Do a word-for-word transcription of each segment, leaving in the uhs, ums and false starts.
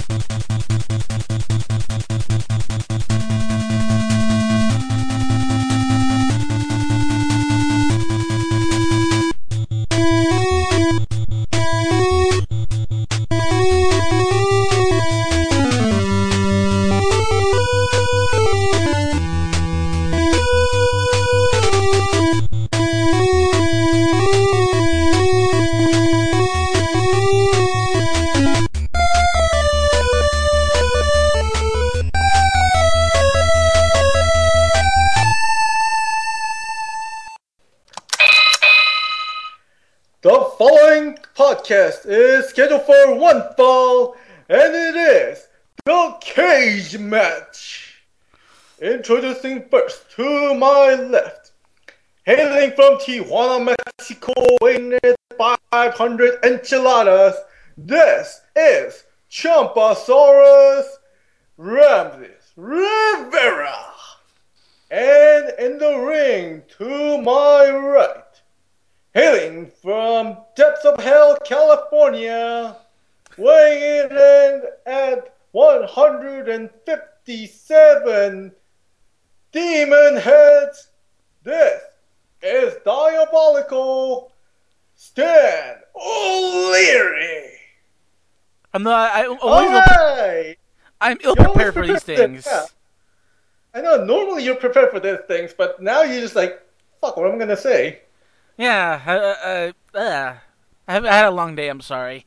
The following podcast is scheduled for one fall, and it is the cage match. Introducing first, to my left, hailing from Tijuana, Mexico, weighing in five hundred enchiladas, this is Champasaurus Ramses Rivera. And in the ring, to my right, hailing from depths of hell, California, weighing in at one hundred fifty-seven demon heads, this is Diabolical Stan O'Leary. I'm not. I always. Alright! I'm ill prepared for these things. Yeah. I know, normally you're prepared for these things, but now you're just like, fuck, what am I gonna say? Yeah, uh, uh, uh, I haven't had a long day, I'm sorry.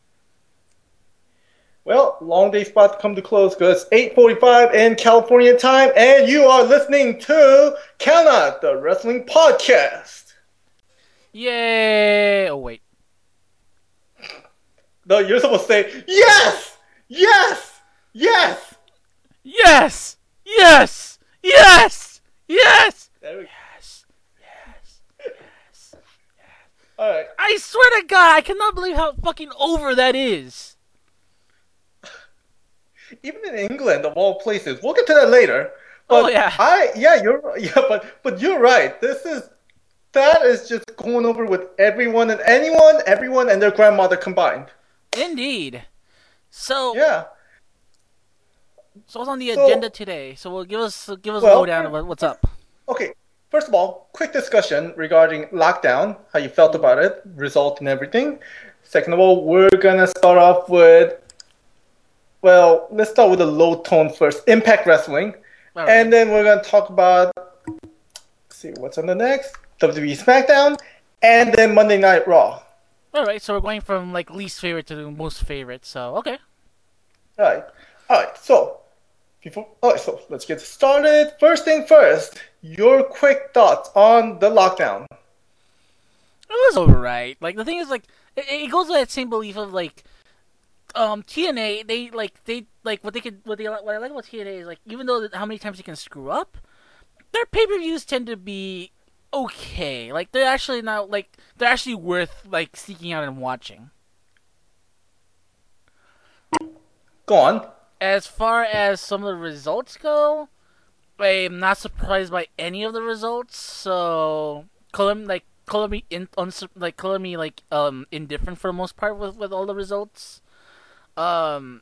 Well, long day spot come to close because it's eight forty-five in California time, and you are listening to Count Out, the Wrestling Podcast. Yay! Oh, wait. No, you're supposed to say, yes! Yes! Yes! Yes! Yes! Yes! Yes! There we go. Yes! Yes! Yes! Alright. I swear to God, I cannot believe how fucking over that is. Even in England, of all places, we'll get to that later. But Oh, yeah. I, yeah, you're, yeah, but but you're right. This is that is just going over with everyone and anyone, everyone and their grandmother combined. Indeed. So, Yeah. so what's on the So- agenda today? So, we'll give us give us a Well, lowdown of what's up. Okay. First of all, quick discussion regarding lockdown, how you felt about it, result and everything. Second of all, we're gonna start off with, well, let's start with the low tone first, Impact Wrestling, All right. and then we're gonna talk about, let's see what's on the next, W W E SmackDown, and then Monday Night Raw. All right, so we're going from like least favorite to most favorite. So, okay. All right, all right. So, before, all right, so let's get started. First thing first, your quick thoughts on the lockdown. It was alright. Like the thing is, like it, it goes with that same belief of like, um, T N A. They like they like what they could what they what I like about T N A is like even though how many times they can screw up, their pay per views tend to be okay. Like they're actually not like they're actually worth like seeking out and watching. Go on. As far as some of the results go, I'm not surprised by any of the results. So color like color me in uns- like color me like um indifferent for the most part with, with all the results. Um,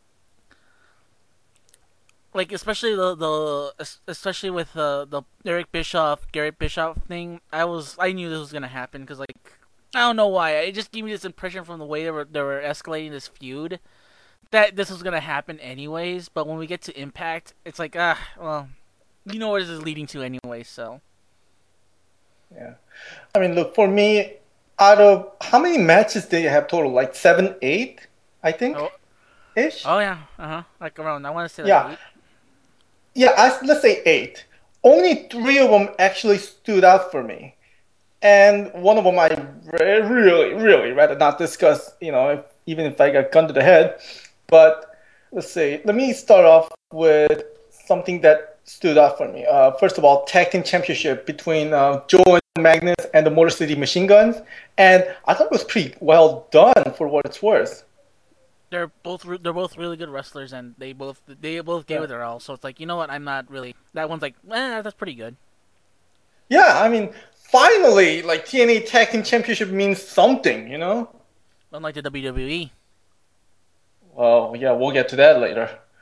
like especially the the especially with the the Eric Bischoff Garrett Bischoff thing. I was I knew this was gonna happen because like I don't know why it just gave me this impression from the way they were they were escalating this feud that this was gonna happen anyways. But when we get to Impact, it's like ah well, you know where this is leading to anyway. So Yeah. I mean, look, for me, out of how many matches did you have total? Like seven, eight, I think, oh, ish. oh yeah, uh huh, like around I want to say like Yeah. eight. Yeah, I, let's say eight. Only three of them actually stood out for me, and one of them I re- really, really rather not discuss. You know, if, even if I got gunned to the head. But let's see. Let me start off with something that stood out for me. Uh, first of all, tag team championship between uh, Joe and Magnus and the Motor City Machine Guns, and I thought it was pretty well done for what it's worth. They're both re- they're both really good wrestlers, and they both they both gave Yeah. it their all. So it's like you know what, I'm not really that one's like eh, that's pretty good. Yeah, I mean, finally, like T N A Tag Team Championship means something, you know. Unlike the W W E. Well, yeah, we'll get to that later.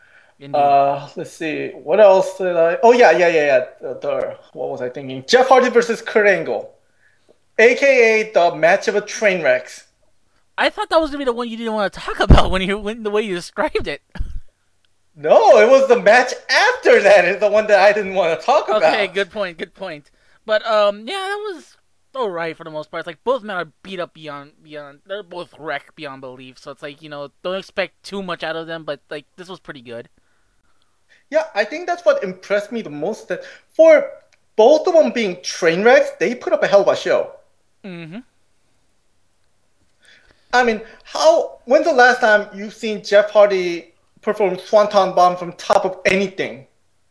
Indeed. Uh, let's see. What else did I? Oh yeah, yeah, yeah, yeah. The, the- what was I thinking? Jeff Hardy versus Kurt Angle, aka the match of a train wrecks. I thought that was gonna be the one you didn't want to talk about when you when the way you described it. No, it was the match after that is the one that I didn't want to talk Okay, about. good point, good point. But um, yeah, that was alright for the most part. It's like both men are beat up beyond beyond. They're both wrecked beyond belief. So it's like you know, don't expect too much out of them. But like this was pretty good. Yeah, I think that's what impressed me the most. That for both of them being train wrecks, they put up a hell of a show. Mm-hmm. I mean, how? When's the last time you've seen Jeff Hardy perform Swanton Bomb from top of anything?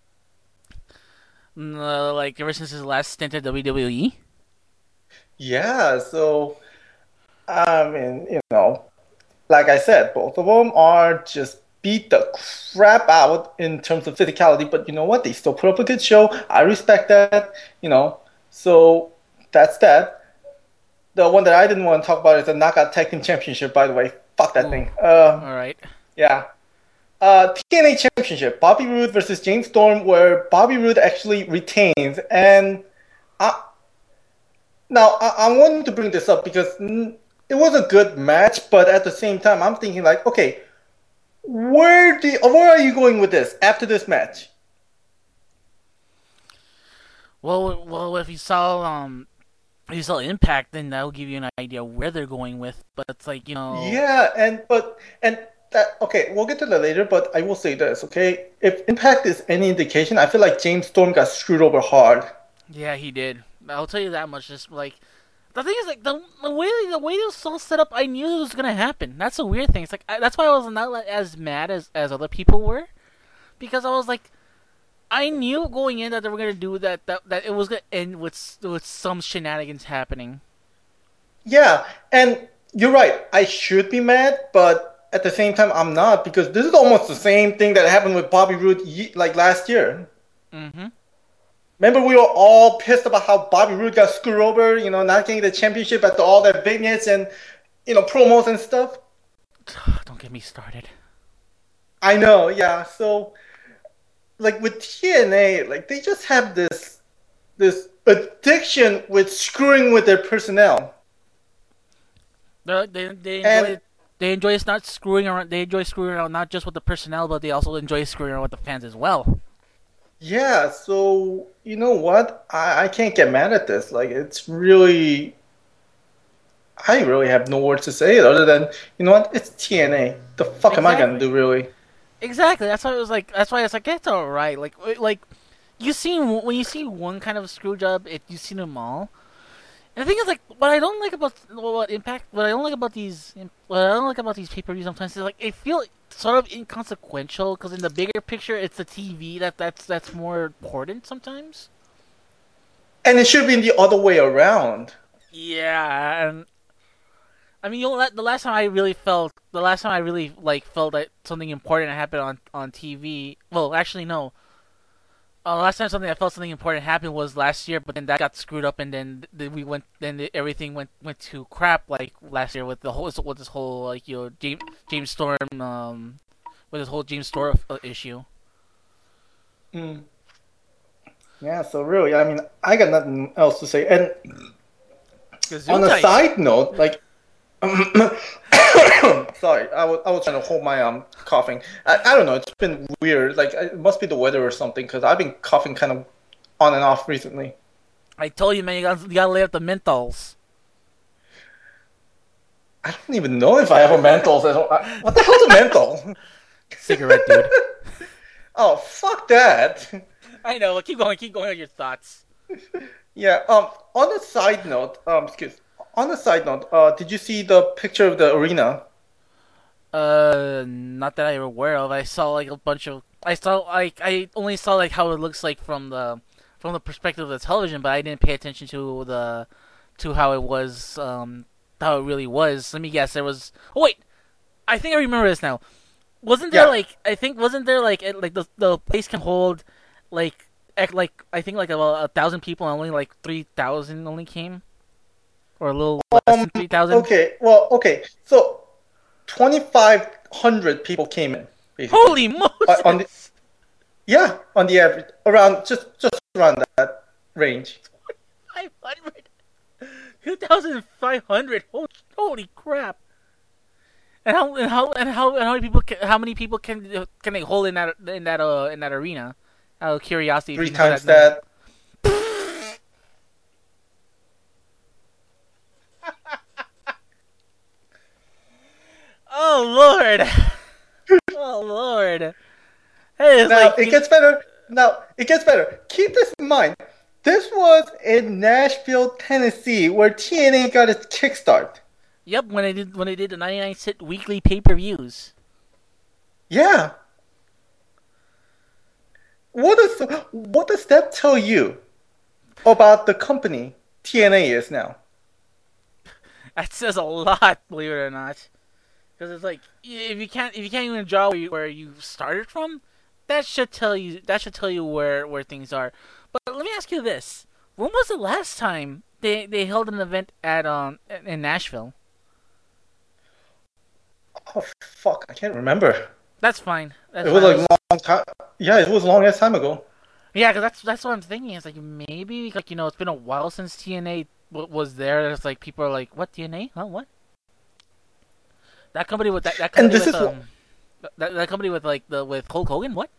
Uh, like ever since his last stint at W W E. Yeah, so I mean, you know, like I said, both of them are just beat the crap out in terms of physicality, but you know what? They still put up a good show. I respect that, you know. So that's that. The one that I didn't want to talk about is the Knockout Tag Team Championship, by the way. Fuck that Ooh, thing. Uh, all right. yeah. Uh, T N A Championship, Bobby Roode versus James Storm, where Bobby Roode actually retains. And I, now I, I wanted to bring this up because mm, it was a good match, but at the same time, I'm thinking like, okay, where do where are you going with this after this match? Well, well, if you saw um, if you saw Impact, then that'll give you an idea where they're going with. But it's like you know, Yeah, and but and that okay, we'll get to that later, but I will say this, okay? If Impact is any indication, I feel like James Storm got screwed over hard. yeah, he did. I'll tell you that much. Just like the thing is, like the, the way the way it was all set up, I knew it was gonna happen. That's a weird thing. It's like I, that's why I was not like, as mad as as other people were, because I was like, I knew going in that they were gonna do that. That, that it was gonna end with with some shenanigans happening. Yeah, and you're right. I should be mad, but at the same time, I'm not because this is almost the same thing that happened with Bobby Roode ye- like last year. Mm-hmm. Remember, we were all pissed about how Bobby Roode got screwed over, you know, not getting the championship after all their vignettes and, you know, promos and stuff. Don't get me started. I know, yeah. So, like with T N A, like they just have this this addiction with screwing with their personnel. They they, they enjoy And it. They enjoy us not screwing around. They enjoy screwing around not just with the personnel, but they also enjoy screwing around with the fans as well. yeah, so you know what? I, I can't get mad at this. Like it's really I really have no words to say other than, you know what? It's T N A. The fuck am I gonna Exactly. do really? Exactly. That's why it was like. That's why it's like it's all right. Like like you see when you see one kind of screw job, it you see them all. And the thing is, like, what I don't like about what Impact, what I don't like about these, what I don't like about these pay per views sometimes is like I feel sort of inconsequential because in the bigger picture, it's the T V that that's that's more important sometimes. And it should be the other way around. Yeah, and I mean, you know, the last time I really felt, the last time I really like felt that something important happened on on T V. Well, actually, no. Uh, last time something I felt something important happened was last year, but then that got screwed up, and then th- we went, then the, everything went went to crap like last year with the whole with this whole like you know James James Storm um with this whole James Storm uh, issue. Mm. Yeah, so really, I mean, I got nothing else to say. And on a Gesundheit. side note, like sorry, I was I was trying to hold my um coughing. I, I don't know. It's been weird. Like it must be the weather or something because I've been coughing kind of on and off recently. I told you, man, you got you gotta lay off the menthols. I don't even know if I have a menthol. I don't- I- What the hell's a menthol? Cigarette, dude. Oh, fuck that. I know. Keep going. Keep going on your thoughts. Yeah. Um. On a side note, um, excuse. On a side note, uh, did you see the picture of the arena? Uh, not that I'm aware of. I saw like a bunch of. I saw like I only saw like how it looks like from the from the perspective of the television, but I didn't pay attention to the to how it was um how it really was. Let me guess. There was. Oh wait, I think I remember this now. Wasn't there Yeah. like I think wasn't there like it, like the the place can hold like ec- like I think like about a thousand people and only like three thousand only came or a little less Um. than three thousand. Okay. Well. Okay. So twenty-five hundred people came in, basically. Holy Uh, on the Moses! Yeah, on the average, around just just around that range. five hundred? two thousand five hundred? Holy, holy crap. And how and how and how and how many people can, how many people can can they hold in that in that uh in that arena? Out of curiosity, if Three you know that times number. that. Oh Lord! Oh Lord! Hey, it's Now like it you, gets better. Now it gets better. Keep this in mind. This was in Nashville, Tennessee, where T N A got its kickstart. yep, when they did when they did the ninety-nine cent weekly pay per views. Yeah. What does what does that tell you about the company T N A is now? That says a lot, believe it or not. Because it's like if you can't if you can't even draw where you, where you started from, that should tell you that should tell you where where things are. But let me ask you this: when was the last time they they held an event at um in Nashville? Oh fuck, I can't remember. That's fine. That's It was fine. like Let's, long time. Yeah, it was a long ass time ago. yeah, because that's that's what I'm thinking. It's like maybe like you know it's been a while since T N A w- was there. It's like people are like, what T N A? Huh? What? That company with that that And company this with is what um that that company with like the with Hulk Hogan? What?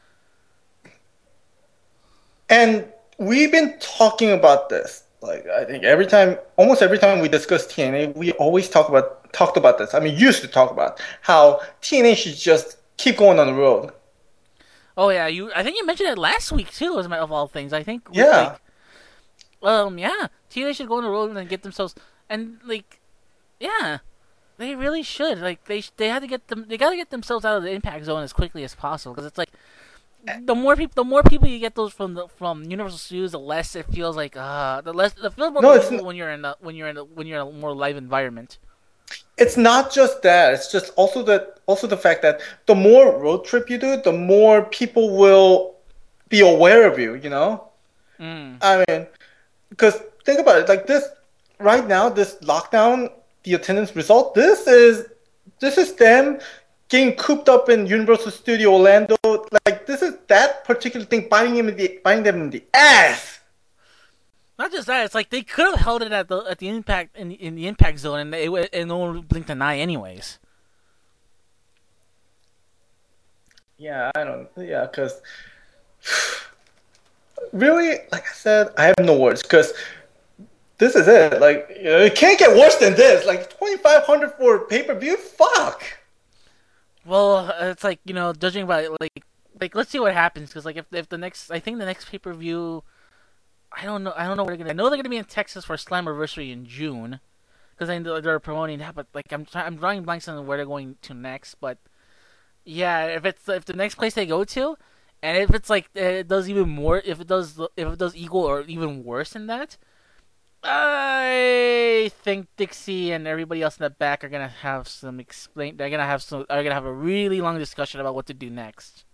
and we've been talking about this. Like I think every time, almost every time we discuss T N A, we always talk about talked about this. I mean, used to talk about how T N A should just keep going on the road. Oh yeah, you. I think you mentioned it last week too, as a matter of all things. I think we Yeah. like, um, yeah, T N A should go on the road and get themselves and like, yeah, they really should. Like they they had to get them. They got to get themselves out of the impact zone as quickly as possible because it's like the more people the more people you get those from the from Universal Studios, the less it feels like uh the less the feels more No, it's believable when you're in a when you're in a, when you're in a more live environment. it's not just that. It's just also that also the fact that the more road trip you do, the more people will be aware of you. You know. Mm. I mean, because think about it, like this right now, this lockdown, the attendance result, this is this is them getting cooped up in Universal Studio Orlando. Like this is that particular thing biting him in the biting them in the ass. Not just that, it's like they could have held it at the at the impact in, in the impact zone, and they and no one blinked an eye, anyways. Yeah, I don't. Yeah, because really, like I said, I have no words because this is it. Like you know, it can't get worse than this. Like twenty five hundred for pay per view. Fuck. Well, it's like you know, judging by like like let's see what happens because like if if the next I think the next pay per view I don't know I don't know where they're gonna I know they're gonna be in Texas for Slammiversary in June because I know they're promoting that, but like I'm try- I'm drawing blanks on where they're going to next, but yeah, if it's if the next place they go to, and if it's like it does even more, if it does if it does equal or even worse than that, I think Dixie and everybody else in the back are gonna have some explain. They're gonna have some. Are gonna have a really long discussion about what to do next.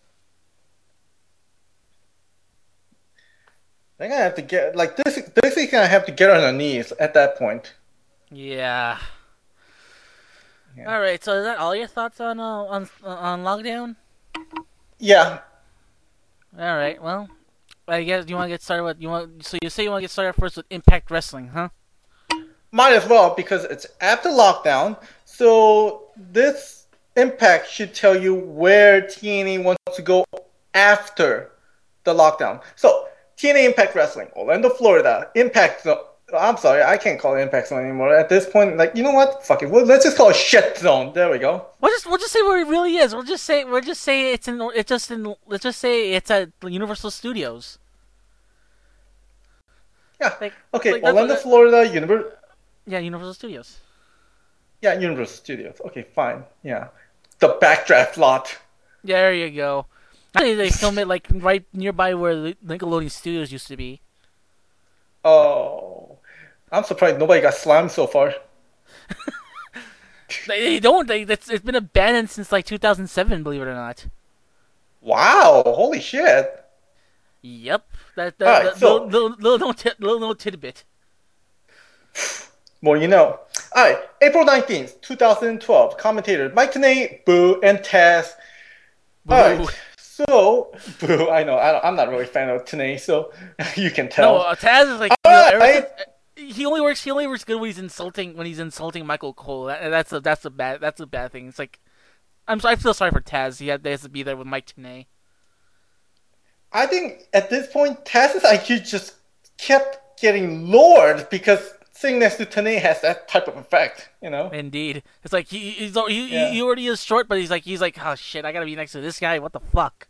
They're gonna have to get like this. This is gonna have to get on their knees at that point. Yeah. Yeah. All right. So is that all your thoughts on uh, on on lockdown? Yeah. All right. Well, I guess you want to get started with you want. So you say you want to get started first with Impact Wrestling, huh? Might as well because it's after lockdown. So this impact should tell you where T N A wants to go after the lockdown. So T N A Impact Wrestling, Orlando, Florida. Impact Zone. I'm sorry, I can't call it Impact Zone anymore. At this point, like you know what? Fuck it. Well, let's just call it Shit Zone. There we go. We'll just we'll just say where it really is. We'll just say we'll just say it's in it's just in let's just say it's at Universal Studios. Yeah. Like Okay. like that's what Orlando, that, Florida. Universal. yeah, Universal Studios. Yeah, Universal Studios. Okay, fine. Yeah. The backdraft lot. There you go. Actually, they film it like right nearby where the Nickelodeon Studios used to be. Oh, I'm surprised nobody got slammed so far. They, they don't. They it's, it's been abandoned since like two thousand seven. Believe it or not. Wow, holy shit. Yep. That All that, right, that little so little little, little, tit, little, little tidbit. more you know. All right, April nineteenth, twenty twelve. Commentators Mike Tenay, Boo, and Taz. All Boo. right, So, boo, I know, I don't, I'm not really a fan of Tanay, so you can No, tell. uh, Taz is like you know ever since Alright, he only works he only works good when he's insulting when he's insulting Michael Cole. That, that's a that's a bad that's a bad thing. It's like I'm I feel sorry for Taz. He had he has to be there with Mike Tenay. I think at this point, Taz's I Q just kept getting lowered because sitting next to Tanay has that type of effect, you know? Indeed, it's like he he's he, Yeah. he already is short, but he's like he's like oh shit, I gotta be next to this guy. What the fuck?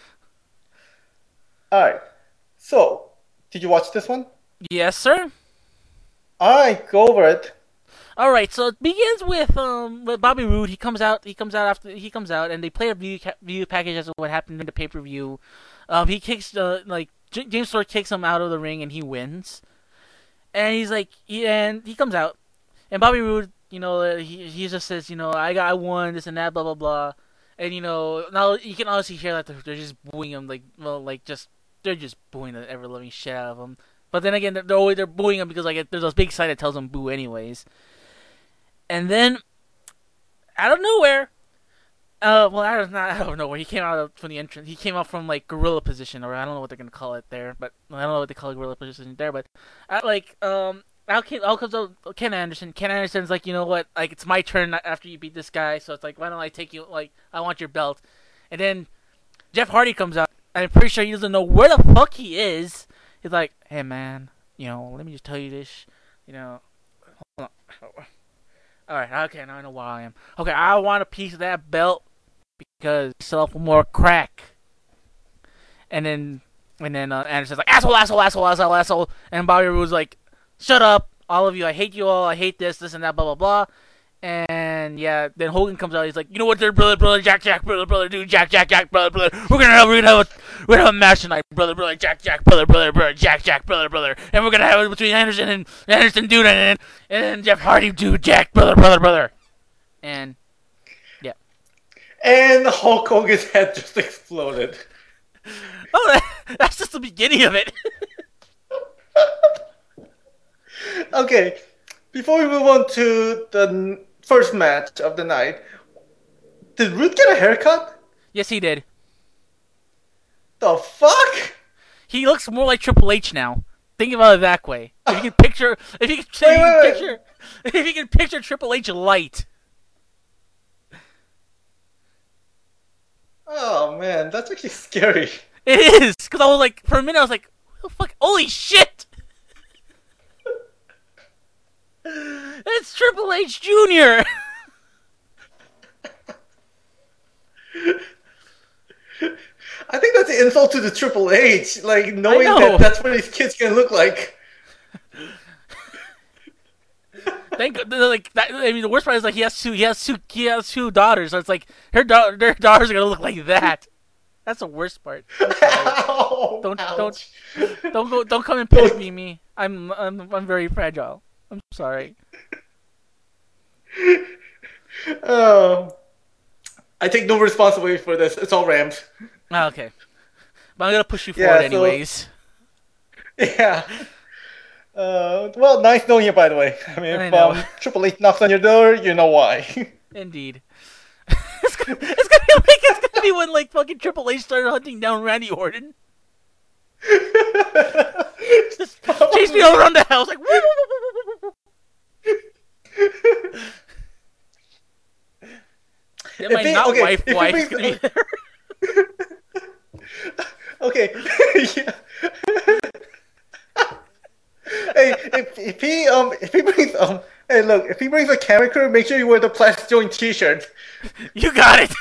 Alright, so, did you watch this one? Yes, sir. Alright, go over it. All right, so it begins with um with Bobby Roode. He comes out. He comes out after he comes out, and they play a video, ca- video package as to what happened in the pay per view. Um, he kicks uh, like J- James Storm kicks him out of the ring, and he wins. And he's like, he, and he comes out, and Bobby Roode, you know, uh, he he just says, you know, I got I won this and that, blah blah blah, and you know now you can honestly hear that they're, they're just booing him, like well, like just they're just booing the ever loving shit out of him. But then again, they're they're, always, they're booing him because like there's a big sign that tells them boo anyways. And then out of nowhere, uh, well, I don't not out of nowhere. He came out of, from the entrance. He came out from like gorilla position, or I don't know what they're gonna call it there, but I don't know what they call a gorilla position there. But uh, like, um, out, came, out comes out Ken Anderson. Ken Anderson's like, you know what? Like, it's my turn after you beat this guy, so it's like, why don't I take you? Like, I want your belt. And then Jeff Hardy comes out. I'm pretty sure he doesn't know where the fuck he is. He's like, hey man, you know, let me just tell you this, you know. Hold on. Alright, okay, now I know where I am. Okay, I want a piece of that belt because sell for more crack. And then and then uh, Anderson's like, asshole, asshole, asshole, asshole, asshole. And Bobby Roode's like, shut up, all of you, I hate you all, I hate this, this and that, blah, blah, blah. And yeah, then Hogan comes out, he's like, you know what there, brother, brother, Jack, Jack, brother, brother, dude, Jack, Jack, Jack, brother, brother. We're gonna have, we're gonna have a, we're gonna have a match tonight, brother, brother, Jack, Jack, brother, brother, brother, Jack, Jack, brother, brother. And we're gonna have it between Anderson and Anderson, dude, and, and Jeff Hardy, dude, Jack, brother, brother, brother. And yeah. And Hulk Hogan's head just exploded. Oh, that, that's just the beginning of it. Okay, before we move on to the first match of the night, did Root get a haircut? Yes, he did. The fuck? He looks more like Triple H now. Think about it that way. If you can picture, if you can, if you Wait, can wait, wait. picture, if you can picture Triple H light. Oh man, that's actually scary. It is because I was like, for a minute, I was like, "What the fuck? Holy shit!" It's Triple H Junior I think that's an insult to the Triple H, like knowing know. that that's what his kid's gonna look like. Thank like that. I mean, the worst part is like he has two. He has two. He has two daughters. So it's like her da- their daughters are gonna look like that. That's the worst part. I'm sorry. Ow, Don't ouch. don't don't go. Don't come and pet me, me. I'm I'm I'm very fragile. I'm sorry. Oh, I take no responsibility for this. It's all Rams. Ah, okay, but I'm gonna push you Yeah, forward so- anyways. Yeah. Uh, well, nice knowing you, by the way. I mean, I if know. um, Triple H knocks on your door, you know why. Indeed. it's, gonna, it's gonna be like it's gonna be when like fucking Triple H started hunting down Randy Orton. Just chase me all around the house like. Then my If he- not okay, wife if he wife brings- is gonna be there. Okay. Yeah. Hey, if, if he um if he brings um hey look if he brings a camera crew, make sure you wear the plastic joint T-shirt. You got it.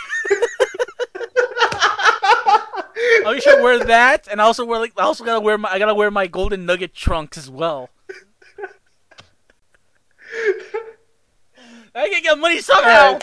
I should wear that, and I also wear like I also gotta wear my I gotta wear my golden nugget trunks as well. I can get money somehow.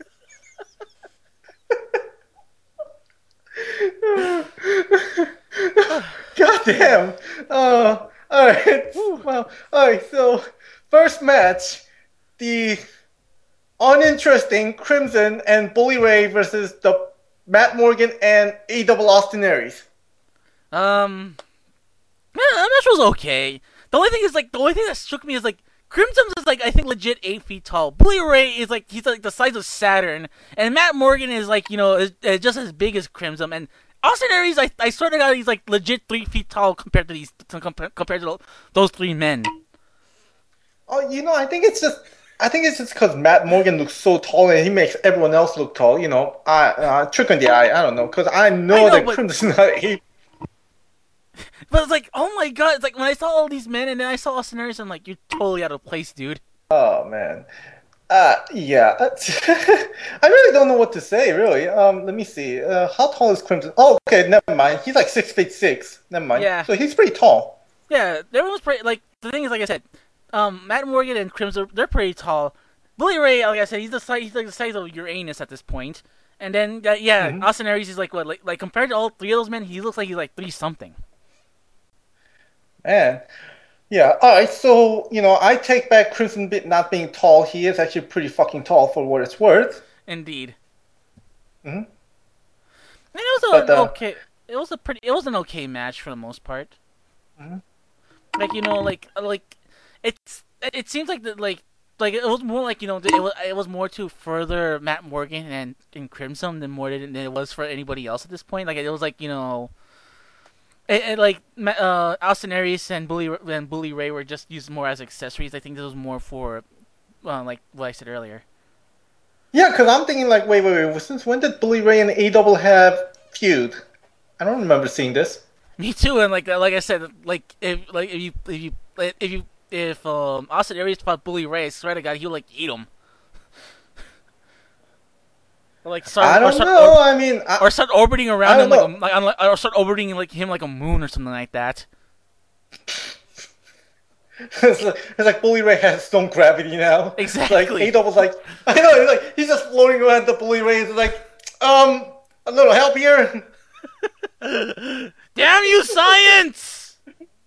God damn. Uh, all right. Well, all right. So first match, the uninteresting Crimson and Bully Ray versus the Matt Morgan and A Double Austin Aries. Um, yeah, that match was okay. The only thing is like the only thing that shook me is like Crimson is like I think legit eight feet tall. Bully Ray is like he's like the size of Saturn, and Matt Morgan is like you know is, is just as big as Crimson. And Austin Aries, I I swear to God, he's like legit three feet tall compared to these to, compared to those three men. Oh, you know, I think it's just I think it's just because Matt Morgan looks so tall and he makes everyone else look tall. You know, I uh, trick on the eye. I don't know because I know, I know that but... Crimson's not eight. But it's like, oh my god! It's like when I saw all these men, and then I saw Austin Aries, I'm like, you're totally out of place, dude. Oh man, uh, yeah. I really don't know what to say. Really, um, let me see. Uh, how tall is Crimson? Oh, okay, never mind. He's like six feet six. Never mind. Yeah. So he's pretty tall. Yeah, everyone's pretty. Like the thing is, like I said, um, Matt Morgan and Crimson, they're pretty tall. Bully Ray, like I said, he's the size. He's like the size of Uranus at this point. And then, uh, yeah, mm-hmm. Austin Aries is like what? Like, like compared to all three of those men, he looks like he's like three something. Man, yeah. All right. So you know, I take back Crimson Bit not being tall. He is actually pretty fucking tall for what it's worth. Indeed. Mm-hmm. And it was a but, uh, okay. It was a pretty. It was an okay match for the most part. Mm-hmm. Like you know, like like it's it seems like that like like it was more like you know it was it was more to further Matt Morgan and, and Crimson than more than it was for anybody else at this point. Like it was like you know. It, it, like uh, Austin Aries and Bully and Bully Ray were just used more as accessories. I think this was more for, uh, like what I said earlier. Yeah, because I'm thinking like, wait, wait, wait. Since when did Bully Ray and A Double have feud? I don't remember seeing this. Me too. And like like I said, like if like if you if you if you if um, Austin Aries fought Bully Ray, I swear to God, he would like eat him. Like start, I don't start know. Or, I mean, I, or start orbiting around him like, a, like, or start orbiting like him like a moon or something like that. it's, like, it's like Bully Ray has its own gravity now. Exactly. Like A Double's like, I know. He's like he's just floating around. The Bully Ray is like, um, a little help here. Damn you, science!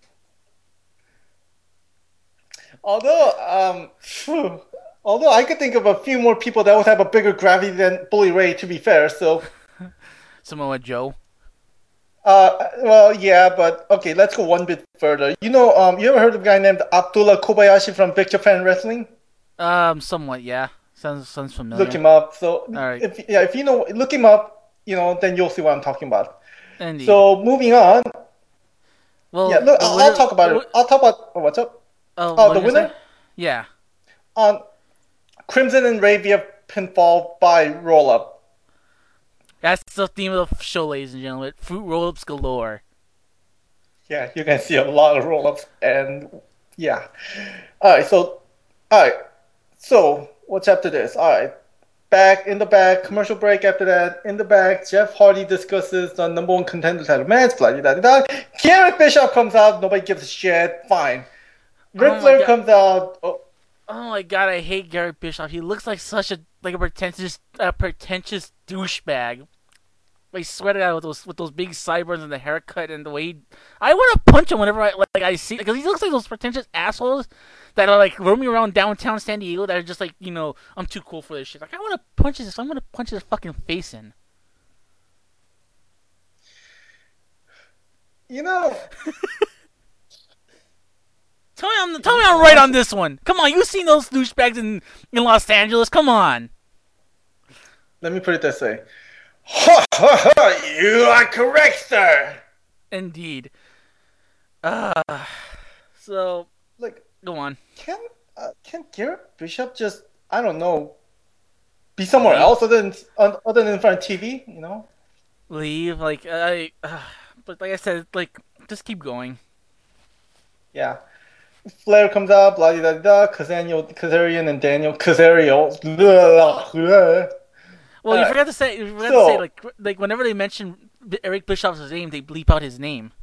Although, um. Phew, Although I could think of a few more people that would have a bigger gravity than Bully Ray, to be fair, so... Samoa Joe? Uh, well, yeah, but... Okay, let's go one bit further. You know, um, you ever heard of a guy named Abdullah Kobayashi from Big Japan Wrestling? Um, somewhat, yeah. Sounds sounds familiar. Look him up. So, All right. if, yeah, if you know... Look him up, you know, then you'll see what I'm talking about. Indeed. So, moving on... Well, yeah, look, I'll, I'll talk about it. I'll talk about... Oh, what's up? Oh, oh the winner? Say? Yeah. On... Crimson and Ray via pinfall by roll-up. That's the theme of the show, ladies and gentlemen. Fruit roll-ups galore. Yeah, you're going to see a lot of roll-ups, and yeah. Alright, so, alright. So, what's after this? Alright. Back, in the back, commercial break after that. In the back, Jeff Hardy discusses the number one contender title match, blah, blah, blah, blah. Garrett Bischoff comes out, nobody gives a shit, fine. Ric oh Flair comes out, oh. Oh my god, I hate Garrett Bischoff. He looks like such a like a pretentious, a pretentious douchebag. I swear to God, with those with those big sideburns and the haircut and the way he, I want to punch him whenever I like I see because he looks like those pretentious assholes that are like roaming around downtown San Diego that are just like you know I'm too cool for this shit. Like I want to punch his, I'm gonna punch his fucking face in. You know. Tell me, I'm, tell me I'm right on this one. Come on, you've seen those douchebags in, in Los Angeles. Come on. Let me put it this way. Ha ha ha! You are correct, sir. Indeed. Uh, so, like, go on. Can uh, can Garrett Bishop just I don't know be somewhere Leave. else other than other than in front of T V? You know. Leave like I, uh, but like I said, like just keep going. Yeah. Flair comes out, blah blah blah. Kazarian, Kazarian, and Daniel Kazarian. Well, you uh, forgot to say. You forgot so, to say like like whenever they mention Eric Bischoff's name, they bleep out his name.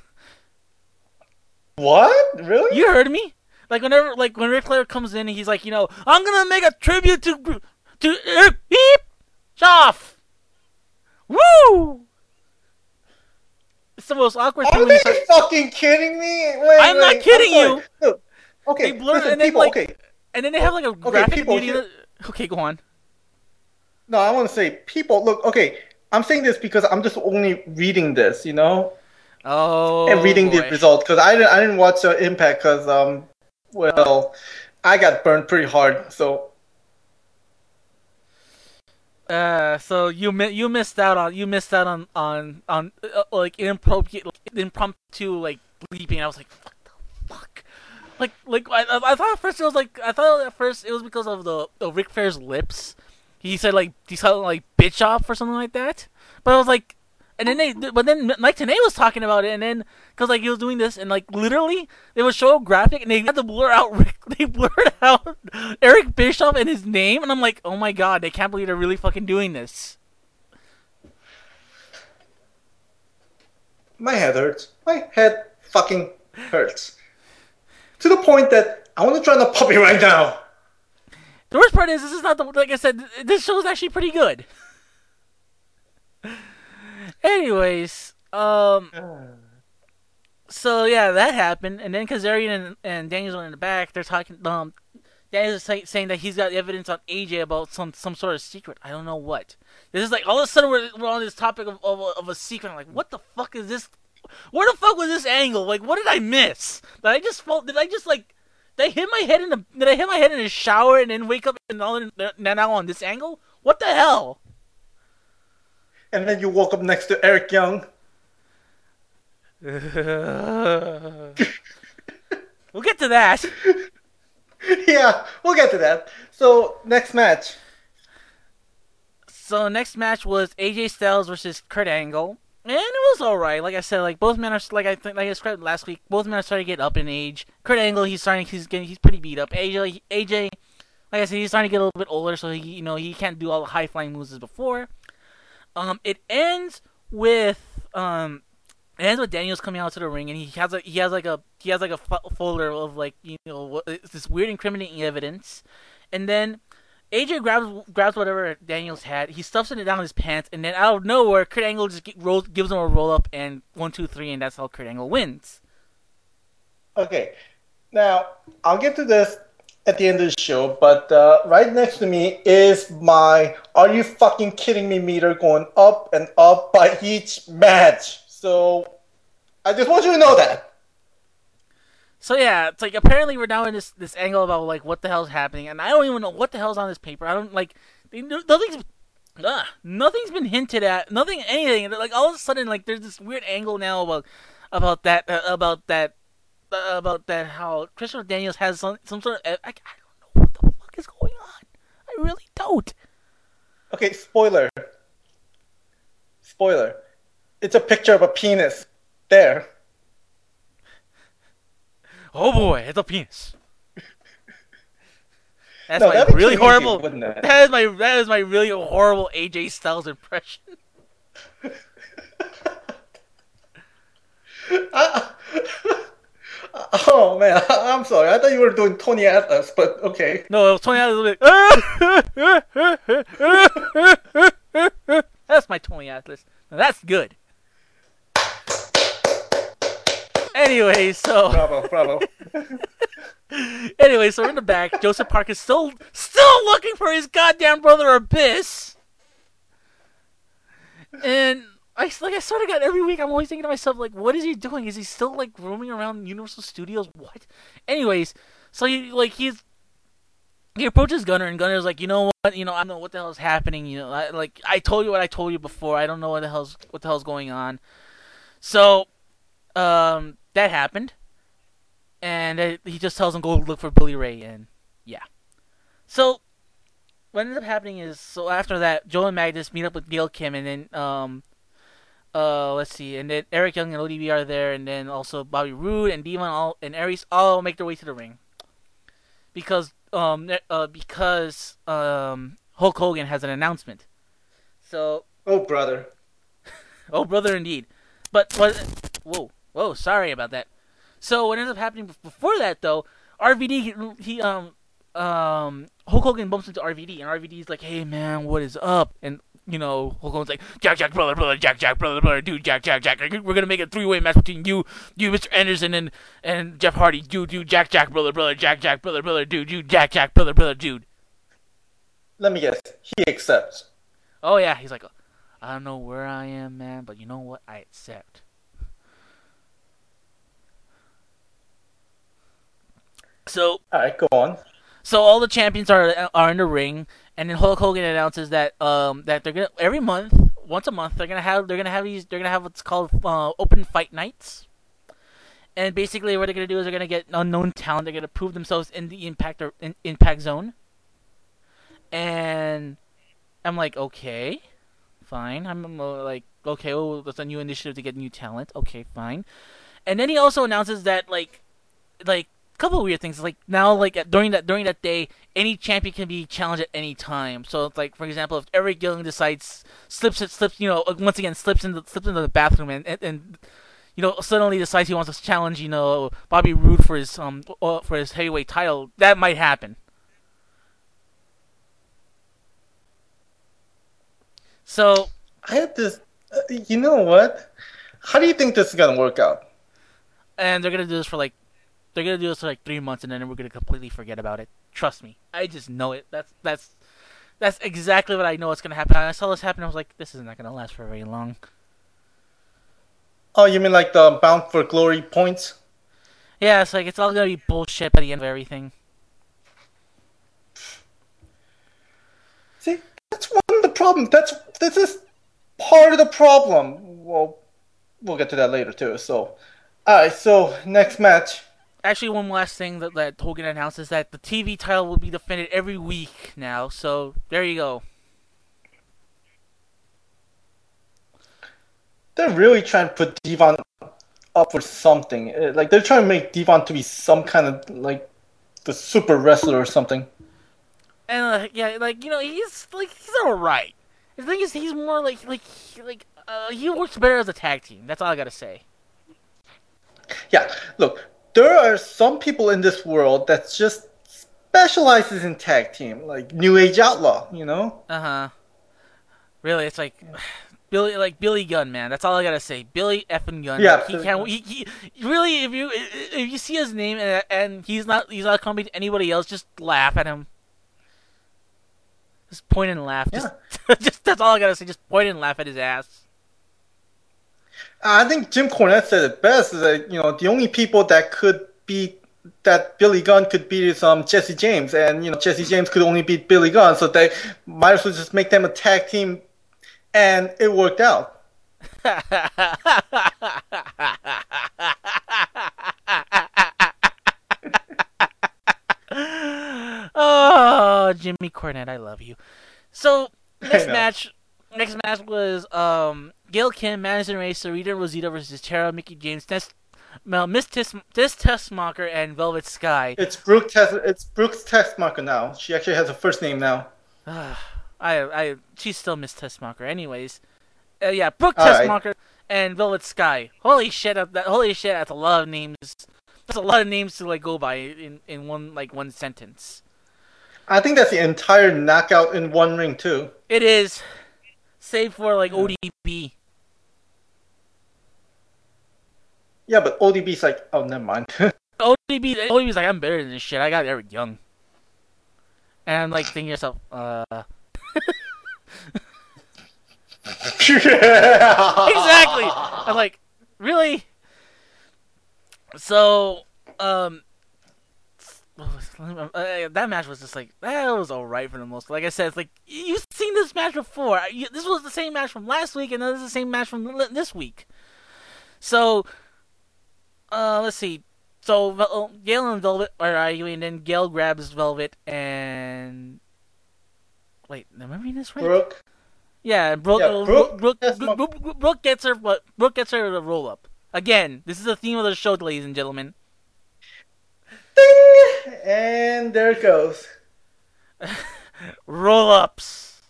What? Really? You heard me. Like whenever, like when Ric Flair comes in, and he's like, you know, I'm gonna make a tribute to to Eric Bischoff. Woo! It's the most awkward Are thing. Are they start... fucking kidding me? Wait, I'm wait, not kidding you. Look, okay, they blur, listen, and then, people, like, okay. And then they have like a okay, graphic people, media. That... Okay, go on. No, I want to say people. Look, okay, I'm saying this because I'm just only reading this, you know. Oh. And reading boy. the results because I didn't I didn't watch uh, Impact because um well I got burned pretty hard. So Uh, so you mi- you missed out on you missed out on on on uh, like inappropriate, like, impromptu like bleeping. I was like, what the fuck? Like like I, I thought at first it was like I thought at first it was because of the, the Ric Flair's lips. He said like he said like bitch off or something like that. But I was like, and then they but then Mike Tenay was talking about it, and then because like he was doing this and like literally they would show a graphic and they had to blur out Rick, they blurred out Eric Bischoff and his name, and I'm like, oh my god, they can't believe they're really fucking doing this. my head hurts. My head fucking hurts. To the point that I want to join a puppy right now. The worst part is this is not the like I said, this show is actually pretty good. Anyways, um, so yeah, that happened, and then Kazarian and, and Daniels were in the back. They're talking. Um, Daniels is say, saying that he's got evidence on A J about some some sort of secret. I don't know what. This is like all of a sudden we're, we're on this topic of of, a- of a secret. I'm like, what the fuck is this? Where the fuck was this angle? Like, what did I miss? Did I just fall? Did I just like? Did I hit my head in the? Did I hit my head in a shower and then wake up and all in, now on this angle? What the hell? And then you woke up next to Eric Young. We'll get to that. Yeah, we'll get to that. So next match. So next match was A J Styles versus Kurt Angle, and it was all right. Like I said, like both men are like I think like I described last week. Both men are starting to get up in age. Kurt Angle, he's starting, he's getting, he's pretty beat up. A J, A J, like I said, he's starting to get a little bit older, so he, you know, he can't do all the high flying moves as before. Um, it ends with um, it ends with Daniels coming out to the ring, and he has a he has like a he has like a fo- folder of like you know what, it's this weird incriminating evidence, and then A J grabs grabs whatever Daniels had, he stuffs it down his pants, and then out of nowhere, Kurt Angle just get, rolls, gives him a roll up and one two three, and that's how Kurt Angle wins. Okay, now I'll get to this at the end of the show, but uh, right next to me is my "Are you fucking kidding me?" meter going up and up by each match. So I just want you to know that. So yeah, it's like apparently we're now in this this angle about like what the hell's happening, and I don't even know what the hell's on this paper. I don't like nothing's ugh, nothing's been hinted at, nothing anything. Like all of a sudden, like there's this weird angle now about about that uh, about that uh, about that how Christopher Daniels has some some sort of I, I don't know what the fuck is going on. I really don't. Okay, spoiler. Spoiler. It's a picture of a penis. There. Oh boy, it's a penis. That's No, my that'd be really too easy, horrible. wouldn't it? That is my that is my really horrible A J Styles impression. I, oh man, I'm sorry. I thought you were doing Tony Atlas, but okay. No, it was Tony Atlas. That's my Tony Atlas. Now that's good. Anyway, so Bravo, bravo. anyway, so we're in the back. Joseph Park is still still looking for his goddamn brother Abyss, and I like I sort of got every week. I'm always thinking to myself like, what is he doing? Is he still like roaming around Universal Studios? What? Anyways, so he like he's he approaches Gunner, and Gunner's like, you know what, you know, I don't know what the hell is happening. You know, I, like I told you what I told you before. I don't know what the hell's what the hell's going on. So, um, that happened, and uh, he just tells him go look for Billy Ray, and yeah. So what ends up happening is, so after that, Joe and Magnus meet up with Gail Kim, and then um, uh, let's see, and then Eric Young and O D B are there, and then also Bobby Roode and Devon all and Aries all make their way to the ring because um uh because um Hulk Hogan has an announcement. So Oh brother. oh brother indeed, but what? Whoa whoa sorry about that. So what ends up happening before that though, R V D he, he um um Hulk Hogan bumps into R V D, and R V D's like, hey man, what is up? And you know, Hulk Hogan's like, Jack, Jack, brother, brother, Jack, Jack, brother, brother, dude, Jack, Jack, Jack. We're gonna make a three-way match between you, you, Mister Anderson, and and Jeff Hardy, dude, dude, Jack, Jack, brother, brother, Jack, Jack, brother, brother, dude, dude, Jack, Jack, brother, brother, dude. Let me guess. He accepts. Oh yeah, he's like, I don't know where I am, man, but you know what? I accept. So All right, go on. so all the champions are are in the ring, and then Hulk Hogan announces that um that they're gonna every month, once a month, they're gonna have they're gonna have these they're gonna have what's called uh, open fight nights. And basically, what they're gonna do is they're gonna get unknown talent. They're gonna prove themselves in the impact or in, impact zone. And I'm like, okay, fine. I'm uh, like, okay, well, that's a new initiative to get new talent. Okay, fine. And then he also announces that like like a couple of weird things. Like now, like during that during that day, any champion can be challenged at any time. So it's like, for example, if Eric Young decides slips it slips, you know, once again slips into slips into the bathroom and and, and you know suddenly decides he wants to challenge, you know, Bobby Roode for his um uh, for his heavyweight title, that might happen. So I have this. Uh, you know what? How do you think this is gonna work out? and they're gonna do this for like they're gonna do this for like three months, and then we're gonna completely forget about it. Trust me, I just know it. That's that's that's exactly what I know it's gonna happen. I saw this happen. I was like, this is not gonna last for very long. Oh, you mean like the Bound for Glory points? Yeah, it's like it's all gonna be bullshit by the end of everything. See, that's one of the problems. That's this is part of the problem. Well, we'll get to that later too. So, all right. So next match. Actually, one last thing that, that Hogan announced is that the T V title will be defended every week now. So there you go. They're really trying to put Devon up for something. Uh, Like they're trying to make Devon to be some kind of like the super wrestler or something. And uh, yeah, like you know, he's like he's all right. The thing is, he's more like like like uh, he works better as a tag team. That's all I gotta say. Yeah, look, there are some people in this world that just specializes in tag team, like New Age Outlaw, you know? Uh huh. Really, it's like Billy, like Billy Gunn, man. That's all I gotta say. Billy effing Gunn. Yeah, Like he Billy can't. Gunn. He, he really, if you if you see his name and, and he's not he's not accompanied to anybody else, just laugh at him. Just point and laugh. Just Yeah. just that's all I gotta say. Just point and laugh at his ass. I think Jim Cornette said it best is that, you know, the only people that could beat that Billy Gunn could beat is um Jesse James, and you know Jesse James could only beat Billy Gunn, so they might as well just make them a tag team, and it worked out. Oh, Jimmy Cornette, I love you. So I next know. match, next match was um Gail Kim, Madison Ray, Sarita Rosita versus Tara, Mickey James, Tess, well, Miss Tis, Tis Tessmacher, and Velvet Sky. It's Brooke Tess. It's Brooks Tessmacher now. She actually has a first name now. I, I, she's still Miss Tessmacher. Anyways, uh, yeah, Brooke All right. Tessmacher and Velvet Sky. Holy shit! That holy shit! That's a lot of names. That's a lot of names to like go by in, in one like one sentence. I think that's the entire knockout in one ring too. It is, save for like Yeah. O D B. Yeah, but O D B's like, oh, never mind. O D B, O D B's like, I'm better than this shit. I got Eric Young. And I'm like thinking to yourself, uh, exactly. I'm like, really? So, um, uh, that match was just like that was alright for the most. Like I said, it's like you've seen this match before. This was the same match from last week, and this is the same match from this week. So, uh, let's see. So uh, Gail and Velvet are arguing, and then Gail grabs Velvet and wait, am I reading this right? Brooke. Yeah, Brooke, Yeah, uh, Brooke. Brooke, That's Brooke, my. Brooke, Brooke gets her, but Brooke gets her the roll up. Again, this is the theme of the show, ladies and gentlemen. Ding! And there it goes. Roll ups.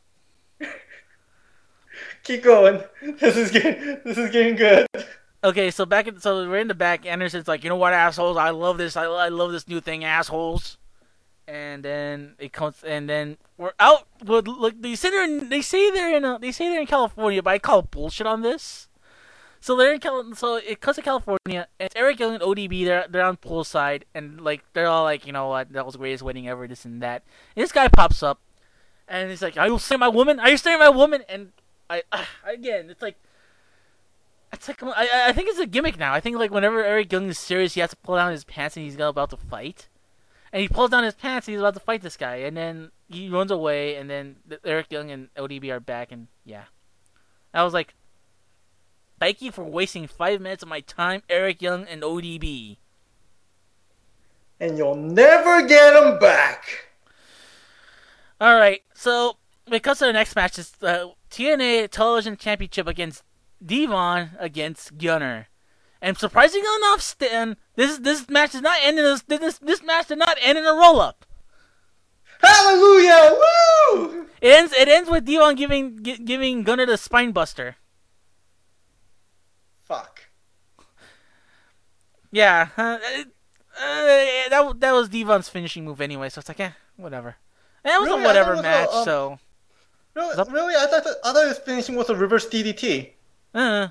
Keep going. This is getting. This is getting good. Okay, so back in, so we're in the back. Anderson's like, you know what, assholes? I love this. I, I love this new thing, assholes. And then it comes, and then we're out. With, like they say they're in, they say they're in a, they say they're in California, but I call bullshit on this. So they're in Cal- so it comes to California, and it's Eric Young and O D B. They're they're on poolside, and like they're all like, you know what, that was the greatest wedding ever, this and that. And this guy pops up, and he's like, "Are you staring at my woman? Are you staring at my woman?" And I uh, again, it's like. It's like I, I think it's a gimmick now. I think like whenever Eric Young is serious, he has to pull down his pants and he's about to fight. and he pulls down his pants. And he's about to fight this guy, and then he runs away. And then Eric Young and O D B are back, and yeah, I was like, thank you for wasting five minutes of my time, Eric Young and O D B. And you'll never get him back. All right, so because of the next match is the T N A Television Championship against Devon against Gunner. And surprisingly enough, Stan, this this match did not end in a, this this match did not end in a roll up. Hallelujah! Woo! It ends it ends with Devon giving gi- giving Gunner the spine buster. Fuck. Yeah, uh, uh, that that was Devon's finishing move anyway, so it's like, eh, whatever. And it was Really? a whatever was match, a, um, so. Really? really? I thought that, I thought his finishing was a reverse D D T. Uh.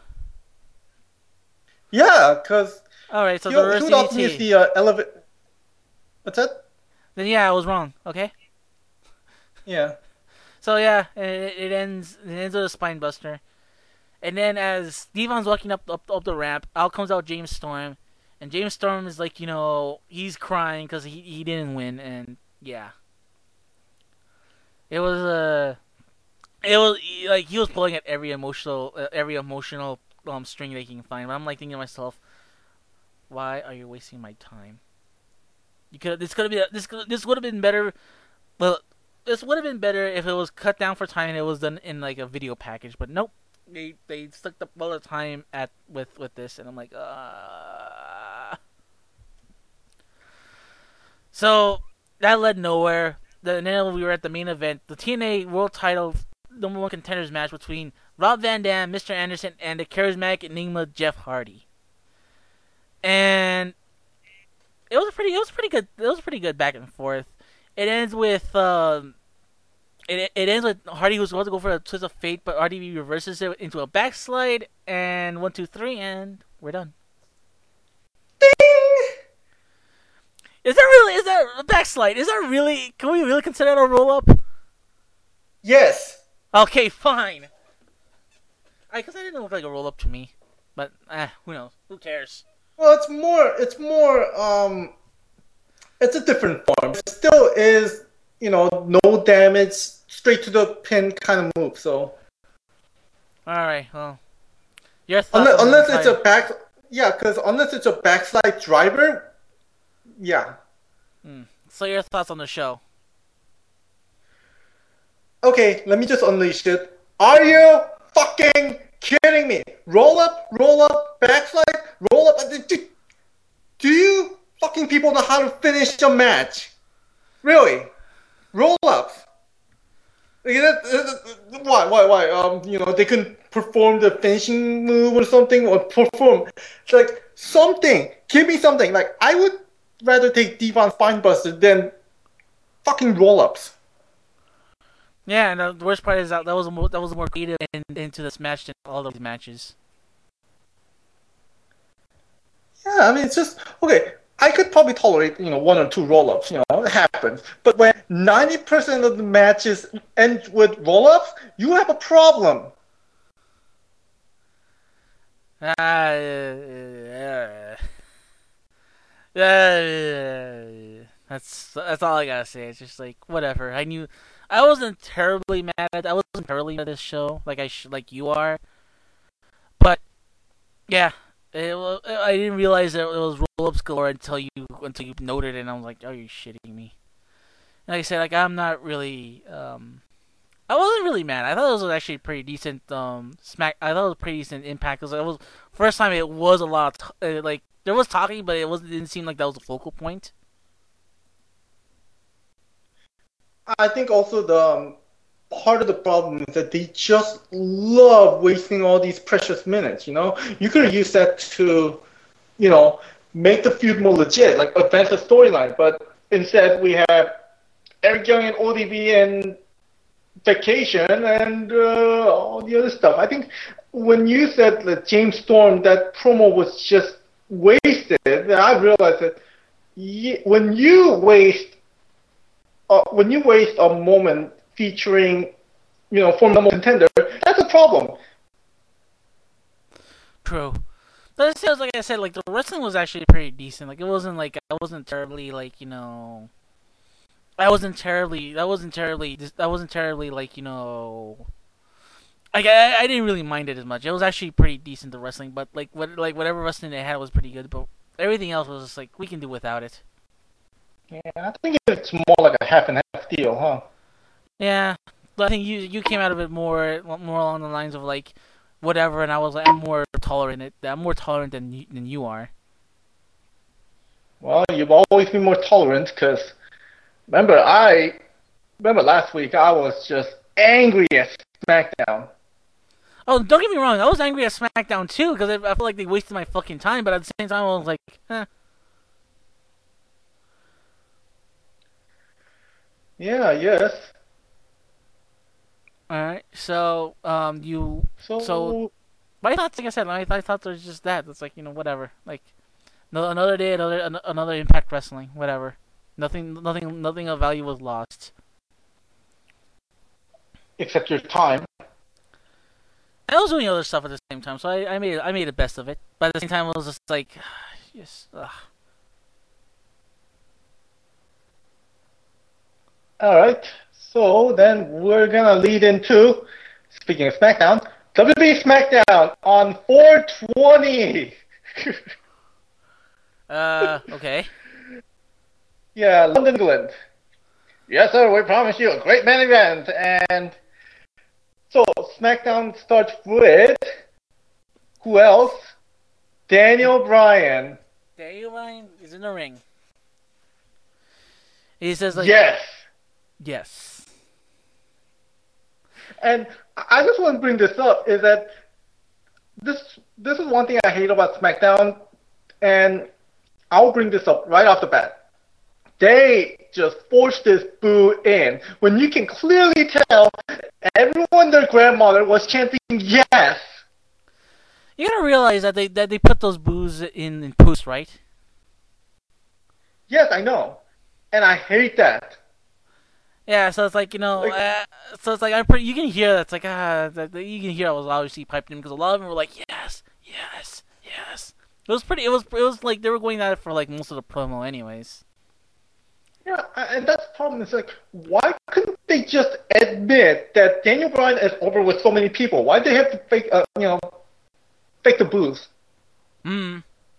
Yeah, because All right, so he, the reverse he would D D often T. use the uh, elevate. What's that? Then yeah, I was wrong. Okay. Yeah. So yeah, it, it ends it ends with a spine buster, and then as Devon's walking up up up the ramp, out comes out James Storm, and James Storm is like, you know, he's crying because he he didn't win, and yeah, it was a, uh, it was like he was pulling at every emotional uh, every emotional um string that he can find. But I'm like thinking to myself, why are you wasting my time? You could this could have been this could, this would have been better. Well, this would have been better if it was cut down for time and it was done in like a video package. But nope, they they stuck up all the time at with with this, and I'm like, uh. So that led nowhere. Then we were at the main event, the T N A World Title Number One Contenders match between Rob Van Dam, Mister Anderson, and the charismatic Enigma Jeff Hardy. And it was a pretty, it was pretty good. It was pretty good back and forth. It ends with, um, it it ends with Hardy who's about to go for a twist of fate, but Hardy reverses it into a backslide, and one, two, three, and we're done. Ding! Is that really? Is that a backslide? Is that really? Can we really consider that a roll up? Yes. Okay, fine. I guess that didn't look like a roll up to me, but eh, who knows? Who cares? Well, it's more. It's more. Um, it's a different form. It still is, you know, no damage, straight to the pin kind of move. So. All right. Well, your thoughts unless, on unless the it's a back. Yeah, because unless it's a backslide driver. Yeah. Hmm. So your thoughts on the show? Okay, let me just unleash it. Are you fucking kidding me? Roll up, roll up, backslide, roll up. Do, do you fucking people know how to finish a match? Really? Roll ups. Why, why, why? Um, you know, they can perform the finishing move or something, or perform. It's like, something. Give me something. Like, I would rather take Devon Spinebuster than fucking roll ups. Yeah, and the worst part is that that was more, that was more creative in, into this match than all of these matches. Yeah, I mean, it's just okay. I could probably tolerate, you know, one or two roll-ups. You know, it happens. But when ninety percent of the matches end with roll-ups, you have a problem. Ah, uh, uh, uh, that's that's all I gotta say. It's just like whatever. I knew. I wasn't terribly mad at. I wasn't terribly mad at this show, like I sh- like you are. But yeah, it, I didn't realize that it was roll-ups galore until you until you noted it, and I was like, "Oh, you're shitting me." And like I said, like I'm not really. Um, I wasn't really mad. I thought it was actually pretty decent. Um, smack. I thought it was pretty decent impact because it was first time it was a lot. Of t- uh, like there was talking, but it wasn't. Didn't seem like that was a focal point. I think also the um, part of the problem is that they just love wasting all these precious minutes. You know, you could have used that to, you know, make the feud more legit, like advance the storyline. But instead, we have Eric Young and O D B and Vacation and uh, all the other stuff. I think when you said that James Storm, that promo was just wasted, I realized that when you waste uh, when you waste a moment featuring, you know, former contender, that's a problem. True. But it feels like I said, like the wrestling was actually pretty decent. Like it wasn't like I wasn't terribly like you know I wasn't terribly that wasn't terribly that wasn't terribly like you know like I I didn't really mind it as much. It was actually pretty decent the wrestling, but like what like whatever wrestling they had was pretty good. But everything else was just like we can do without it. Yeah, I think it's more like a half and half deal, huh? Yeah, but I think you you came out of it more more along the lines of like whatever, and I was like I'm more tolerant. It I'm more tolerant than you, than you are. Well, you've always been more tolerant because remember, I remember last week I was just angry at SmackDown. Oh, don't get me wrong. I was angry at SmackDown too because I, I feel like they wasted my fucking time. But at the same time, I was like, eh. Yeah, yes. All right. So, um, you so So my thoughts, like I said, my, my thoughts are just that. It's like you know, whatever. Like no, another day, another an- another Impact Wrestling, whatever. Nothing, nothing, nothing of value was lost. except your time. I was doing other stuff at the same time, so I, I made I made the best of it. But at the same time, it was just like, yes, ugh. All right. So then we're gonna lead into speaking of SmackDown, W W E SmackDown on four twenty. uh, okay. Yeah, London, England. Yes, sir. We promise you a great main event. And so SmackDown starts with who else? Daniel Bryan. Daniel Bryan is in the ring. He says like, Yes. yes. And I just want to bring this up is that this this is one thing I hate about SmackDown, and I'll bring this up right off the bat. They just forced this boo in when you can clearly tell everyone, their grandmother was chanting yes. You gotta realize that they that they put those boos in in post, right? Yes, I know, and I hate that. Yeah, so it's like you know, Like, uh, so it's like I'm pretty. You can hear that's like ah, that, that- you can hear I was obviously piping in because a lot of them were like yes, yes, yes. It was pretty. It was it was like they were going at it for like most of the promo, anyways. yeah, and that's the problem. It's like, why couldn't they just admit that Daniel Bryan is over with so many people? Why do they have to fake, uh, you know, fake the booze? Hmm.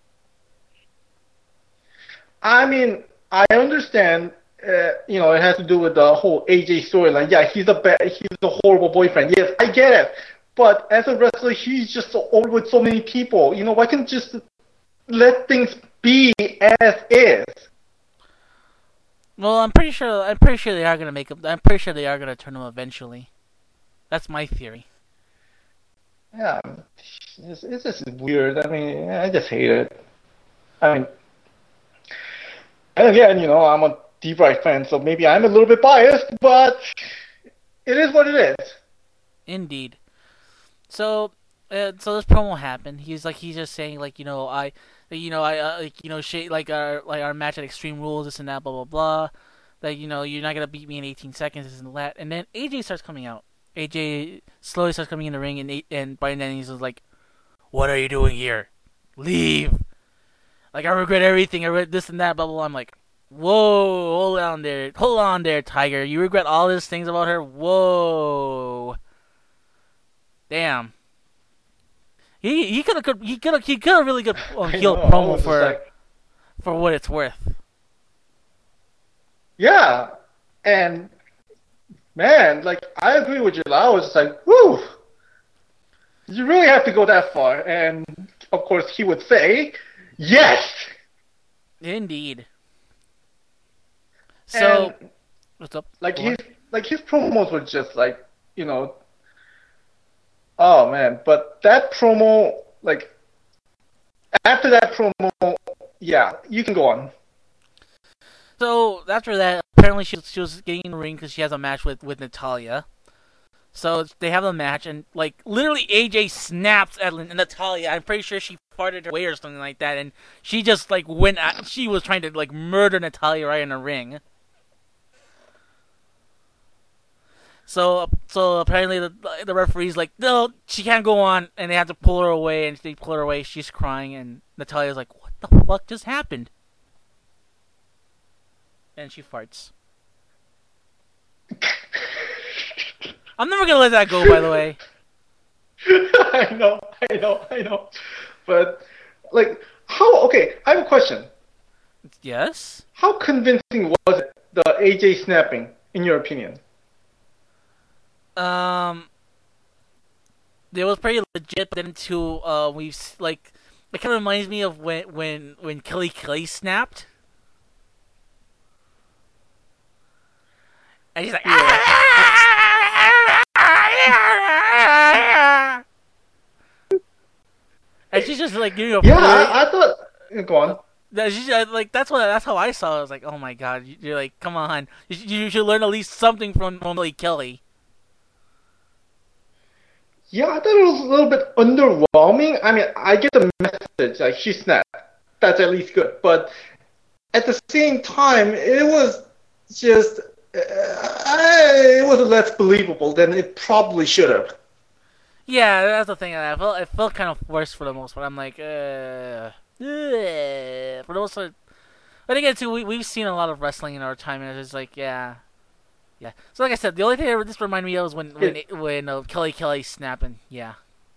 I mean, I understand. Uh, you know, it has to do with the whole A J storyline. Yeah, he's a bad, he's a horrible boyfriend. Yes, I get it. But as a wrestler, he's just so over with so many people. You know, why can't just let things be as is? Well, I'm pretty sure. I'm pretty sure they are gonna make him. I'm pretty sure they are gonna turn him eventually. That's my theory. Yeah, it's, it's just weird. I mean, I just hate it. I mean, and again, you know, I'm a Deep Right fan, so maybe I'm a little bit biased, but it is what it is. Indeed. So, uh, so this promo happened. He's like, he's just saying like, you know, I, you know, I, uh, like, you know, sh- like our, like our match at Extreme Rules, this and that, blah blah blah. That you know, you're not gonna beat me in eighteen seconds, this and that. And then A J starts coming out. A J slowly starts coming in the ring, and A- and Brian Dennings is like, "What are you doing here? Leave!" Like I regret everything. I regret this and that, blah blah blah. I'm like, whoa, hold on there, hold on there, Tiger. You regret all these things about her? Whoa, damn. He he could have he could have he could have really good um, I heel know. I promo was just for like, for what it's worth. yeah. And man, like I agree with you. I was just like, whew, did you really have to go that far? And of course, he would say, yes. Indeed. So And what's up? like Go his on. like his promos were just like, you know, oh man. But that promo, like after that promo, yeah, you can go on. So after that, apparently she she was getting in the ring because she has a match with with Natalia. So they have a match, and like literally, A J snaps at Natalia. I'm pretty sure she farted her way or something like that, and she just like went. At, she was trying to like murder Natalia right in the ring. So so apparently the the referee's like, no, she can't go on, and they have to pull her away, and they pull her away. She's crying, and Natalia's like, what the fuck just happened? And she farts. I'm never gonna let that go. By the way. I know, I know, I know. But like, how? Okay, I have a question. Yes. How convincing was it, the A J snapping, in your opinion? Um, it was pretty legit. But then too, uh, we've like, it kind of reminds me of when when when Kelly Kelly snapped, and he's like, Yeah, I, and she's just like giving a yeah, furious. I, I thought. Go on. That she's uh, like that's what that's how I saw it. I was like, oh my god, you're like, come on, you, you should learn at least something from Kelly Kelly. Yeah, I thought it was a little bit underwhelming. I mean, I get the message, like she snapped. That's at least good. But at the same time, it was just, uh, it was less believable than it probably should have. Yeah, that's the thing. I felt it felt kind of forced for the most part. I'm like, uh, uh for the most part. But again, too, we we've seen a lot of wrestling in our time, and it's like, yeah, yeah. So like I said, the only thing that this reminded me of was when when It, when uh, Kelly Kelly snapping. Yeah.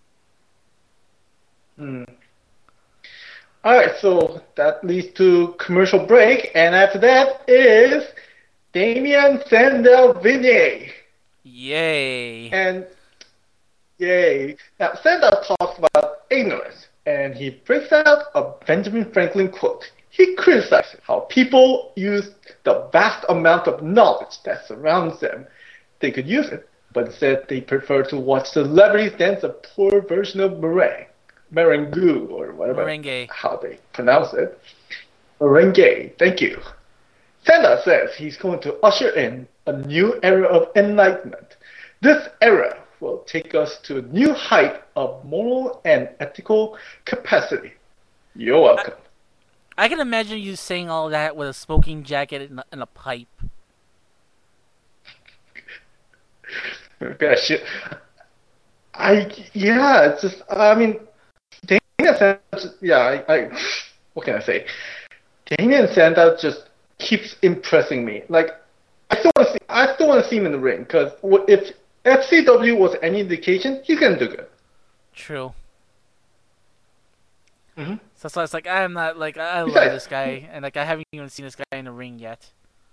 hmm. All right, so that leads to commercial break, and after that is Damien Sandel Vigny. Yay. And yay. Now, Sandel talks about ignorance, and he breaks out a Benjamin Franklin quote. He criticizes how people use the vast amount of knowledge that surrounds them. They could use it, but instead they prefer to watch celebrities dance a poor version of meringue, merengue, or whatever Merengue. how they pronounce it. Merengue, thank you. Sanders says he's going to usher in a new era of enlightenment. This era will take us to a new height of moral and ethical capacity. You're I, welcome. I can imagine you saying all that with a smoking jacket and a, and a pipe. Gosh, I yeah, it's just I mean, Daniel Sanders, yeah, I, I what can I say? Daniel Sanders just keeps impressing me. Like I still want to see, I still want to see him in the ring because if F C W was any indication, he's gonna do good. True. Mm-hmm. So that's why it's like I'm not like I love Besides, this guy, and like I haven't even seen this guy in the ring yet.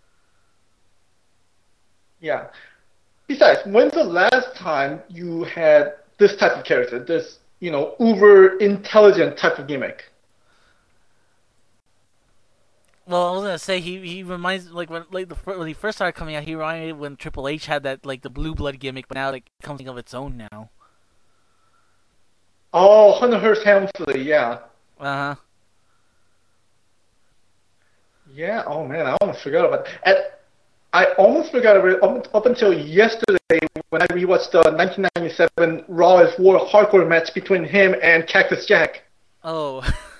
yeah. Besides, when's the last time you had this type of character, this you know uber intelligent type of gimmick? Well, I was gonna say he he reminds like when like the when he first started coming out, he reminded me when Triple H had that like the blue blood gimmick, but now like it comes of its own now. Oh, Hunter Hearst Helmsley, yeah. Uh huh. Yeah, oh man, I almost forgot about that. And I almost forgot about it up, up until yesterday when I rewatched the nineteen ninety-seven Raw is War hardcore match between him and Cactus Jack. Oh.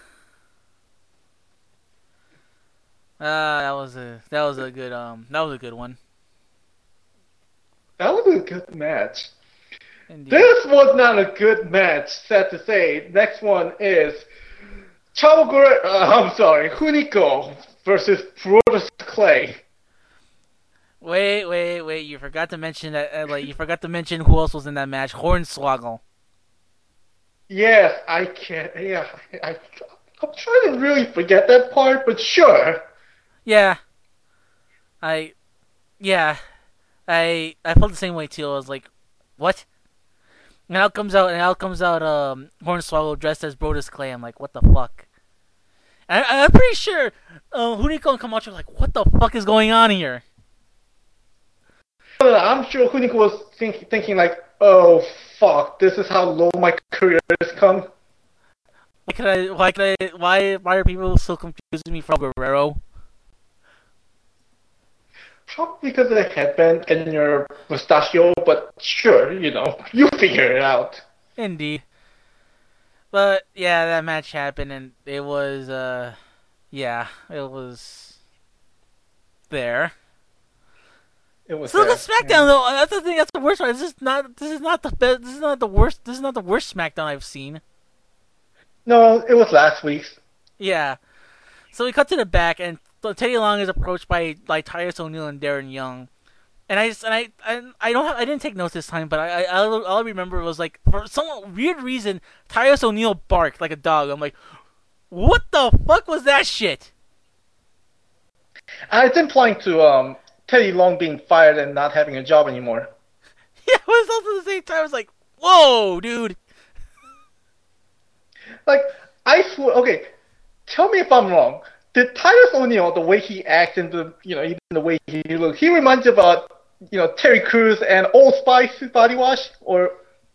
Ah, uh, that was a that was a good um that was a good one. That was a good match. Indeed. This was not a good match, sad to say. Next one is Chavo Guerrero, uh, I'm sorry, Hunico versus Brodus Clay. Wait, wait, wait! You forgot to mention that. Uh, like, you forgot to mention who else was in that match. Hornswoggle. Yes, I can't. Yeah, I, I, I'm trying to really forget that part, but sure. Yeah, I, yeah, I, I felt the same way too. I was like, what? And out comes out, and out comes out, um, Hornswoggle dressed as Brodus Clay. I'm like, what the fuck? And I, I'm pretty sure, uh, Hunico and Camacho were like, what the fuck is going on here? I'm sure Hunico was think, thinking like, oh fuck, this is how low my career has come. Why could I? Why could I? Why? Why are people so confusing me from Guerrero? Probably because of the headband and your mustachio, but sure, you know, you figure it out. Indeed. But yeah, that match happened, and it was, uh, yeah, it was there. It was So look at there. Yeah. SmackDown though. That's the thing. That's the worst part. This is not. This is not the best. This is not the worst. This is not the worst SmackDown I've seen. No, it was last week's. Yeah. So we cut to the back, and Teddy Long is approached by like Titus O'Neil and Darren Young. And I just and I I, I don't have, I didn't take notes this time, but I, I all I remember was like for some weird reason Titus O'Neil barked like a dog. I'm like, what the fuck was that shit? And it's implying to um Teddy Long being fired and not having a job anymore. Yeah, but it's also at the same time. I was like, whoa, dude. Like, I swear, okay, tell me if I'm wrong. Did Titus O'Neil, the way he acts and the, you know, even the way he looks, he reminds you about, you know, Terry Crews and Old Spice body wash? Or,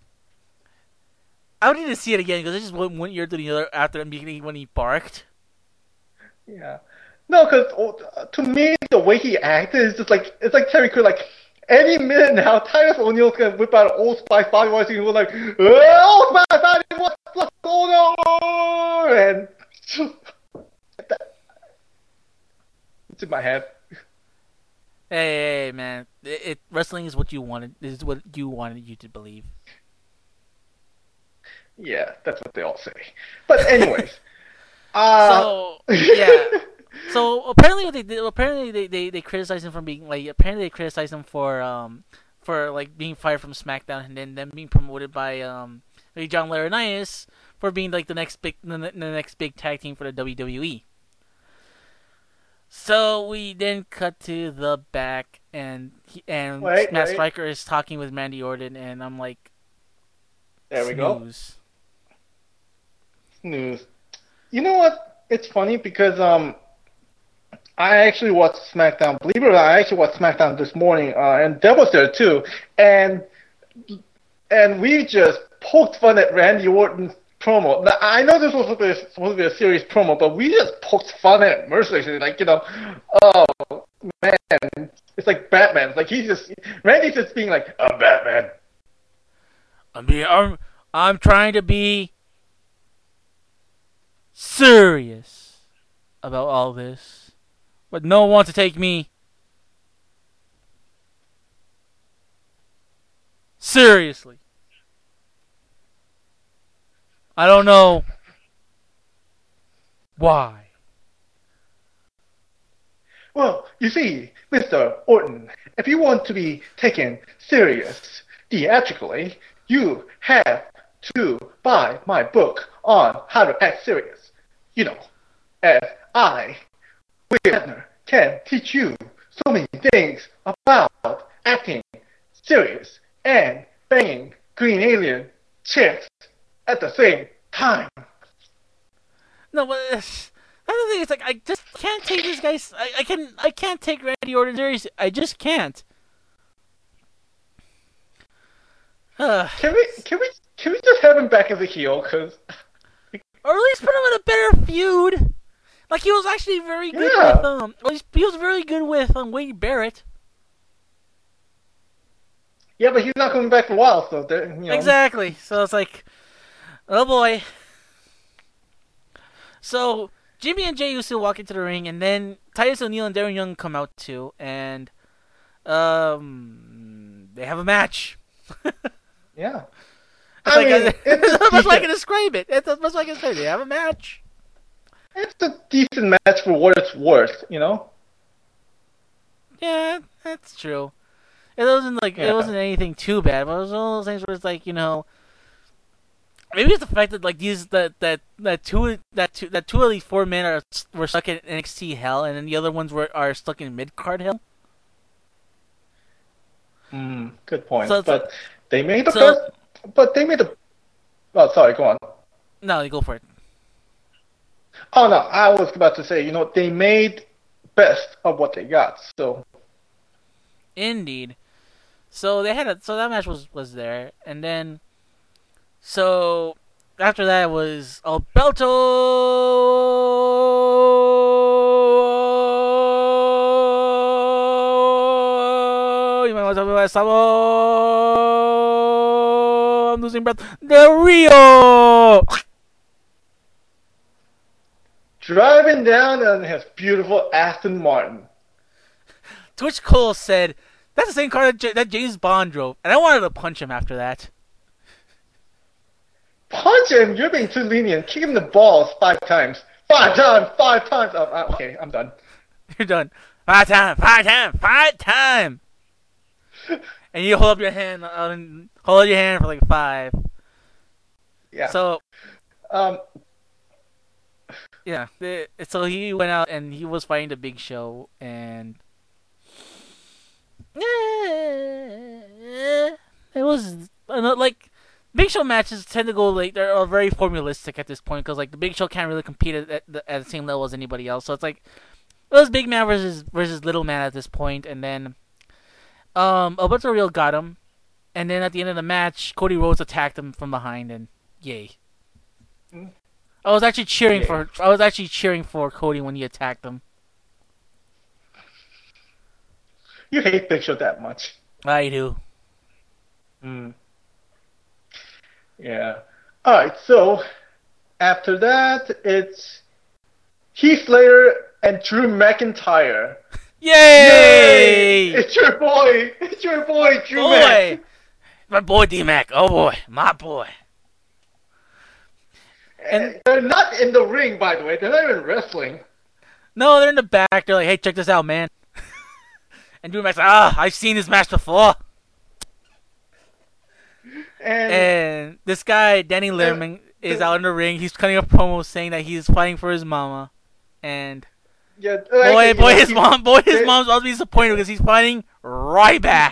I would need to see it again because it just went one ear to the other after the beginning when he barked. yeah. No, because to me, the way he acted is just like, it's like Terry Crews, like, any minute now, Titus O'Neil's gonna whip out an Old Spice body wash and he'll like, oh, Old Spice body wash, what's going on? And it's in my head. Hey, hey, hey man, it, it wrestling is what you wanted. Is what you wanted you to believe. Yeah, that's what they all say. But anyways, uh, So yeah. So apparently what they did, apparently they, they, they criticized him for being like apparently they criticized him for um for like being fired from SmackDown and then them being promoted by um like John Laurinaitis for being like the next big the, the next big tag team for the W W E. So we then cut to the back and he, and wait, Matt wait, Striker is talking with Randy Orton and I'm like there we go. snooze. News. You know what? It's funny because um, I actually watched SmackDown. Believe it or not, I actually watched SmackDown this morning, uh, and Deb was there too. And and we just poked fun at Randy Orton's promo. Now, I know this was supposed to, be a, supposed to be a serious promo, but we just poked fun at it mercilessly. Like, you know, oh man, it's like Batman. It's like he's just Randy's just being like, I'm Batman. I mean, I'm I'm trying to be serious about all this, but no one wants to take me seriously. I don't know why. Well, you see, Mister Orton, if you want to be taken serious theatrically, you have to buy my book on how to act serious. You know, as I, William Shatner, can teach you so many things about acting serious and banging green alien chicks at the same time. No, but uh, that's the thing. It's like I just can't take this guy's. I, I can I can't take Randy Orton seriously. I just can't. Uh, Can we can we can we just have him back as a heel? Cause or at least put him in a better feud. Like he was actually very good Yeah. with um. At least he was very good with um Wade Barrett. yeah, but he's not coming back for a while, so there, you know. Exactly. So it's like, oh boy. So Jimmy and Jey Uso walk into the ring, and then Titus O'Neil and Darren Young come out too, and um, they have a match. Yeah. That's I like mean, I, it's a that's much I decent, can describe it. That's as much I can say. They have a match. it's a decent match for what it's worth, you know. Yeah, that's true. It wasn't like it Yeah. wasn't anything too bad, but it was one of those things where it's like you know, maybe it's the fact that like these that that that two that two that two of these four men are were stuck in N X T hell, and then the other ones were are stuck in mid card hell. Mm, good point. So, but they made the so first. But they made the. Oh, sorry. Go on. no, you go for it. Oh no, I was about to say, you know, they made best of what they got. So Indeed. So they had a so that match was was there, and then so after that was Alberto. You might want to talk about Sabo. I'm losing breath. Del Rio. driving down on his beautiful Aston Martin. Twitch Cole said That's the same car that, J- that James Bond drove, and I wanted to punch him after that. Punch him! You're being too lenient. Kick him in the balls five times. Five times! Five times! Oh, uh, okay, I'm done. You're done. Five time, five time, five time. And you hold up your hand, uh, hold up your hand for like five. Yeah. So, um, yeah. The, so he went out and he was fighting the Big Show, and it was like Big Show matches tend to go like they're very formulistic at this point because like the Big Show can't really compete at the, at the same level as anybody else. So it's like it was Big Man versus versus Little Man at this point, and then um Alberto Real got him, and then at the end of the match, Cody Rhodes attacked him from behind, and yay! I was actually cheering yay. for I was actually cheering for Cody when he attacked him. You hate Big Show that much. I do. Hmm. Yeah. Alright, so after that, it's Heath Slater and Drew McIntyre. Yay! Yay! It's your boy! It's your boy, Drew boy. Mac. My boy D-Mac. Oh boy. My boy. And they're not in the ring, by the way. They're not even wrestling. No, they're in the back. They're like, hey, check this out, man. And Drew Mac's like, ah, I've seen this match before. And, and this guy, Danny Lerman, and, is out in the ring. He's cutting a promo saying that he's fighting for his mama. And yeah, boy, boy, his mom, boy, his mom's about to be disappointed because he's fighting Ryback.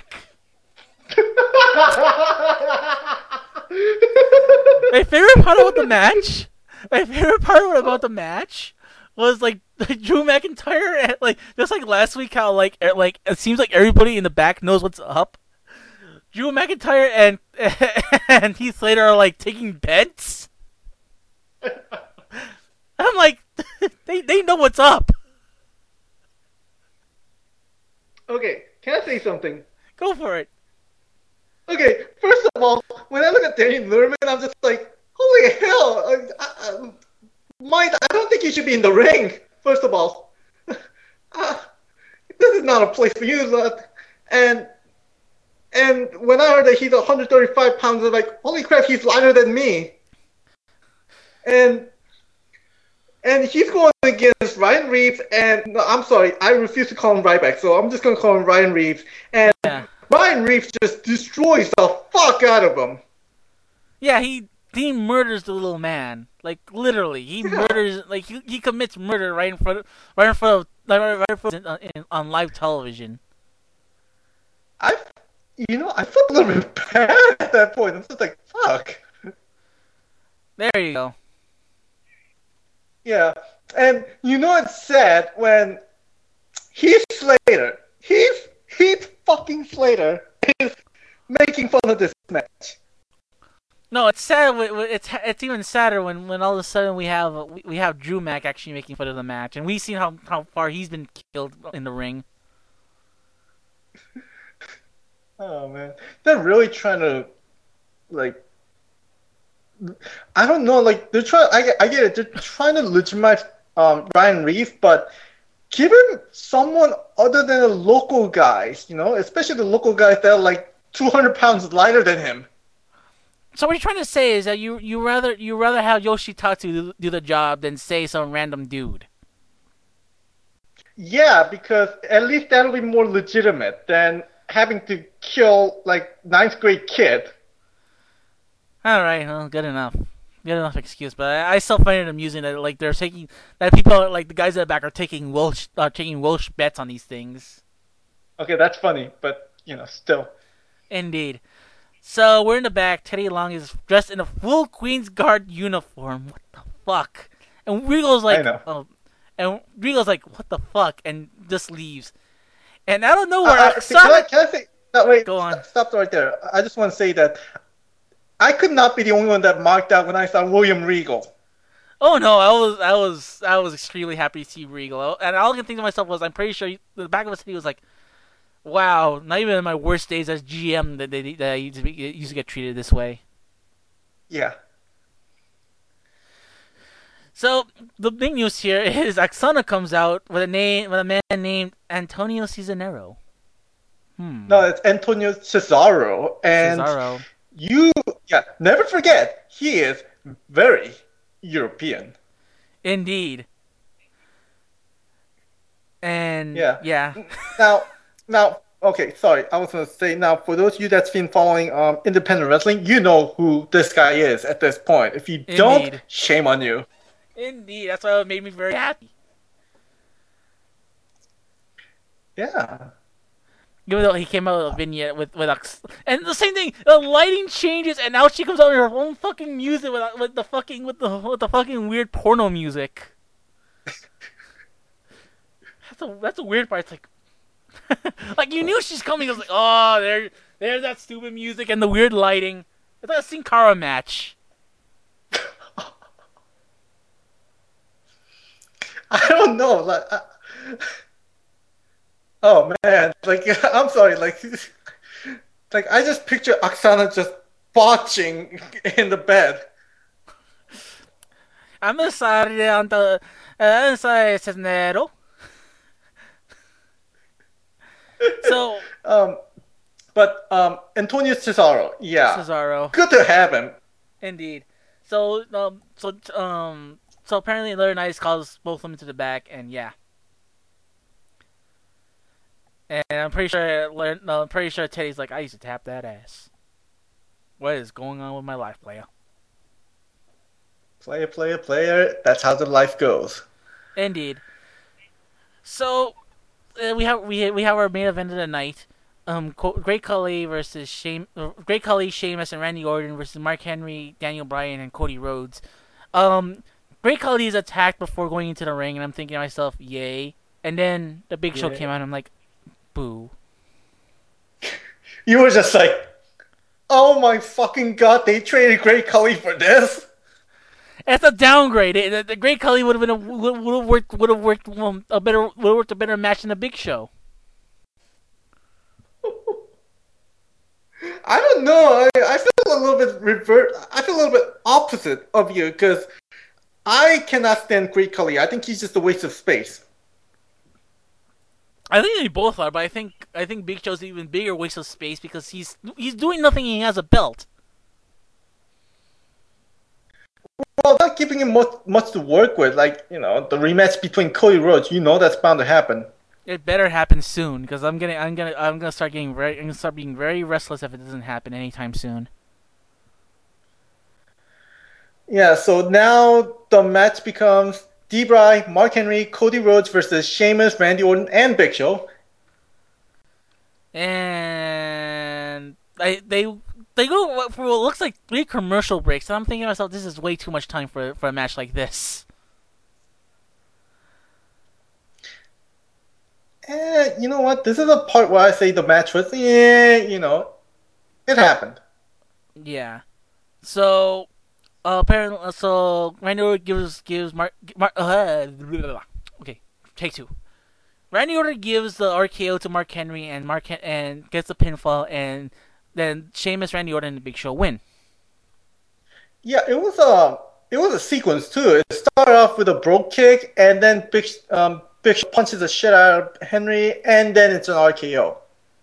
My favorite part about the match, my favorite part about the match was like Drew McIntyre and like just like last week how like like it seems like everybody in the back knows what's up. Drew McIntyre and and Heath Slater are like taking bets. I'm like, they they know what's up. Okay, can I say something? Go for it. Okay, first of all, when I look at Danny Lerman, I'm just like, holy hell! I, I, Mike, I don't think you should be in the ring. First of all, uh, this is not a place for you. Look. And and when I heard that he's one hundred thirty-five pounds, I'm like, holy crap, he's lighter than me. And and he's going against Ryan Reeves, and no, I'm sorry, I refuse to call him Ryback, so I'm just gonna call him Ryan Reeves. And yeah. Ryan Reeves just destroys the fuck out of him. Yeah, he he murders the little man, like literally. He yeah. murders, like he, he commits murder right in front, of, right in front of, like, right in front of, in, on live television. I, you know, I felt a little bit bad at that point. I'm just like, fuck. There you go. Yeah, and you know it's sad when Heath Slater, Heath, Heath fucking Slater is making fun of this match. No, it's sad. It's it's even sadder when, when all of a sudden we have we, we have Drew Mac actually making fun of the match, and we've seen how, how far he's been killed in the ring. Oh man, they're really trying to, like, I don't know, like they're trying. I get, I get it. They're trying to legitimize um, Ryan Reeves, but give him someone other than the local guys, you know, especially the local guys that are like two hundred pounds lighter than him. So what you're trying to say is that you you rather you rather have Yoshitatsu do, do the job than say some random dude. Yeah, because at least that'll be more legitimate than having to kill like ninth grade kid. All right, well, good enough, good enough excuse. But I, I still find it amusing that like they're taking that people are, like the guys at the back are taking Welsh uh, taking Welsh bets on these things. Okay, that's funny, but you know, still. Indeed. So we're in the back. Teddy Long is dressed in a full Queen's Guard uniform. What the fuck? And Regal's like, I know. Oh, and Regal's like, what the fuck? And just leaves. And out of nowhere, uh, uh, Oksana... can, I, can I say? No, wait. Go on. Stop right there. I just want to say that I could not be the only one that marked out when I saw William Regal. Oh no, I was, I was, I was extremely happy to see Regal. And all I could think to myself was, I'm pretty sure he, the back of his head was like, wow, not even in my worst days as G M that they that I used to, be, used to get treated this way. Yeah. So the big news here is Oksana comes out with a name with a man named Antonio Cisnero. Hmm. No, it's Antonio Cesaro, and Cesaro. you, yeah, never forget he is very European. Indeed. And Yeah. yeah. Now, now, okay, sorry, I was gonna say now for those of you that's been following um independent wrestling, you know who this guy is at this point. If you don't, Indeed. shame on you. Indeed. That's why it made me very happy. Yeah. Even though he came out with a vignette with with a, and the same thing, the lighting changes, and now she comes out with her own fucking music with with the fucking with the with the fucking weird porno music. That's a that's a weird part. It's like, like you knew she's coming. I was like, oh, there, there's that stupid music and the weird lighting. It's like a Sin Cara match. I don't know, like, uh, oh man, like I'm sorry, like, like I just picture Oksana just botching in the bed. I'm sorry, Anto. I'm sorry, Cisnero. So Um, but um, Antonio Cesaro, yeah, Cesaro, good to have him. indeed. So um, so um, so apparently Larry Knight calls both of them into the back, and yeah. And I'm pretty sure, no, I'm pretty sure Teddy's like, I used to tap that ass. What is going on with my life, player? Player, player, player. That's how the life goes. Indeed. So uh, we have we we have our main event of the night. Um, Great Khali versus Shame, uh, Great Khali, Sheamus, and Randy Orton versus Mark Henry, Daniel Bryan, and Cody Rhodes. Um, Great Khali is attacked before going into the ring, and I'm thinking to myself, yay. And then the Big Show Yeah. came out, and I'm like, boo. You were just like, oh my fucking god, they traded Great Khali for this. It's a downgrade. The, the Great Khali would have been a, would have worked would have worked um, a better would have worked a better match than the Big Show. I don't know. I, I feel a little bit revert. I feel a little bit opposite of you because I cannot stand Great Khali. I think he's just a waste of space. I think they both are, but I think I think Big Show's an even bigger waste of space because he's he's doing nothing. And he has a belt. Well, not giving him much, much to work with. Like, you know, the rematch between Cody Rhodes. You know that's bound to happen. It better happen soon because I'm gonna I'm gonna I'm gonna start getting very I'm gonna start being very restless if it doesn't happen anytime soon. Yeah, so now the match becomes D-Bry, Mark Henry, Cody Rhodes versus Sheamus, Randy Orton, and Big Show. And I, they they go for what looks like three commercial breaks. And I'm thinking to myself, this is way too much time for for a match like this. Eh, you know what? This is a part where I say the match was, yeah, you know, it happened. Yeah. So uh, apparently, so Randy Orton gives gives Mark, Mark uh, okay, take two. Randy Orton gives the R K O to Mark Henry and Mark Hen- and gets the pinfall, and then Sheamus, Randy Orton, and the Big Show win. Yeah, it was a it was a sequence too. It started off with a brogue kick, and then Big um Big Show punches the shit out of Henry, and then it's an R K O.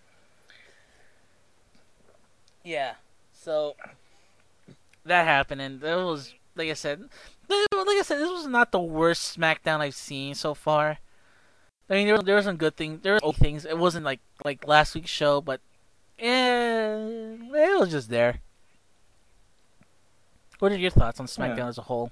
Yeah. So that happened, and it was like I said, like I said, this was not the worst SmackDown I've seen so far. I mean, there was, there were some good things. There were okay things. It wasn't like like last week's show, but eh, it was just there. What are your thoughts on SmackDown Yeah. as a whole?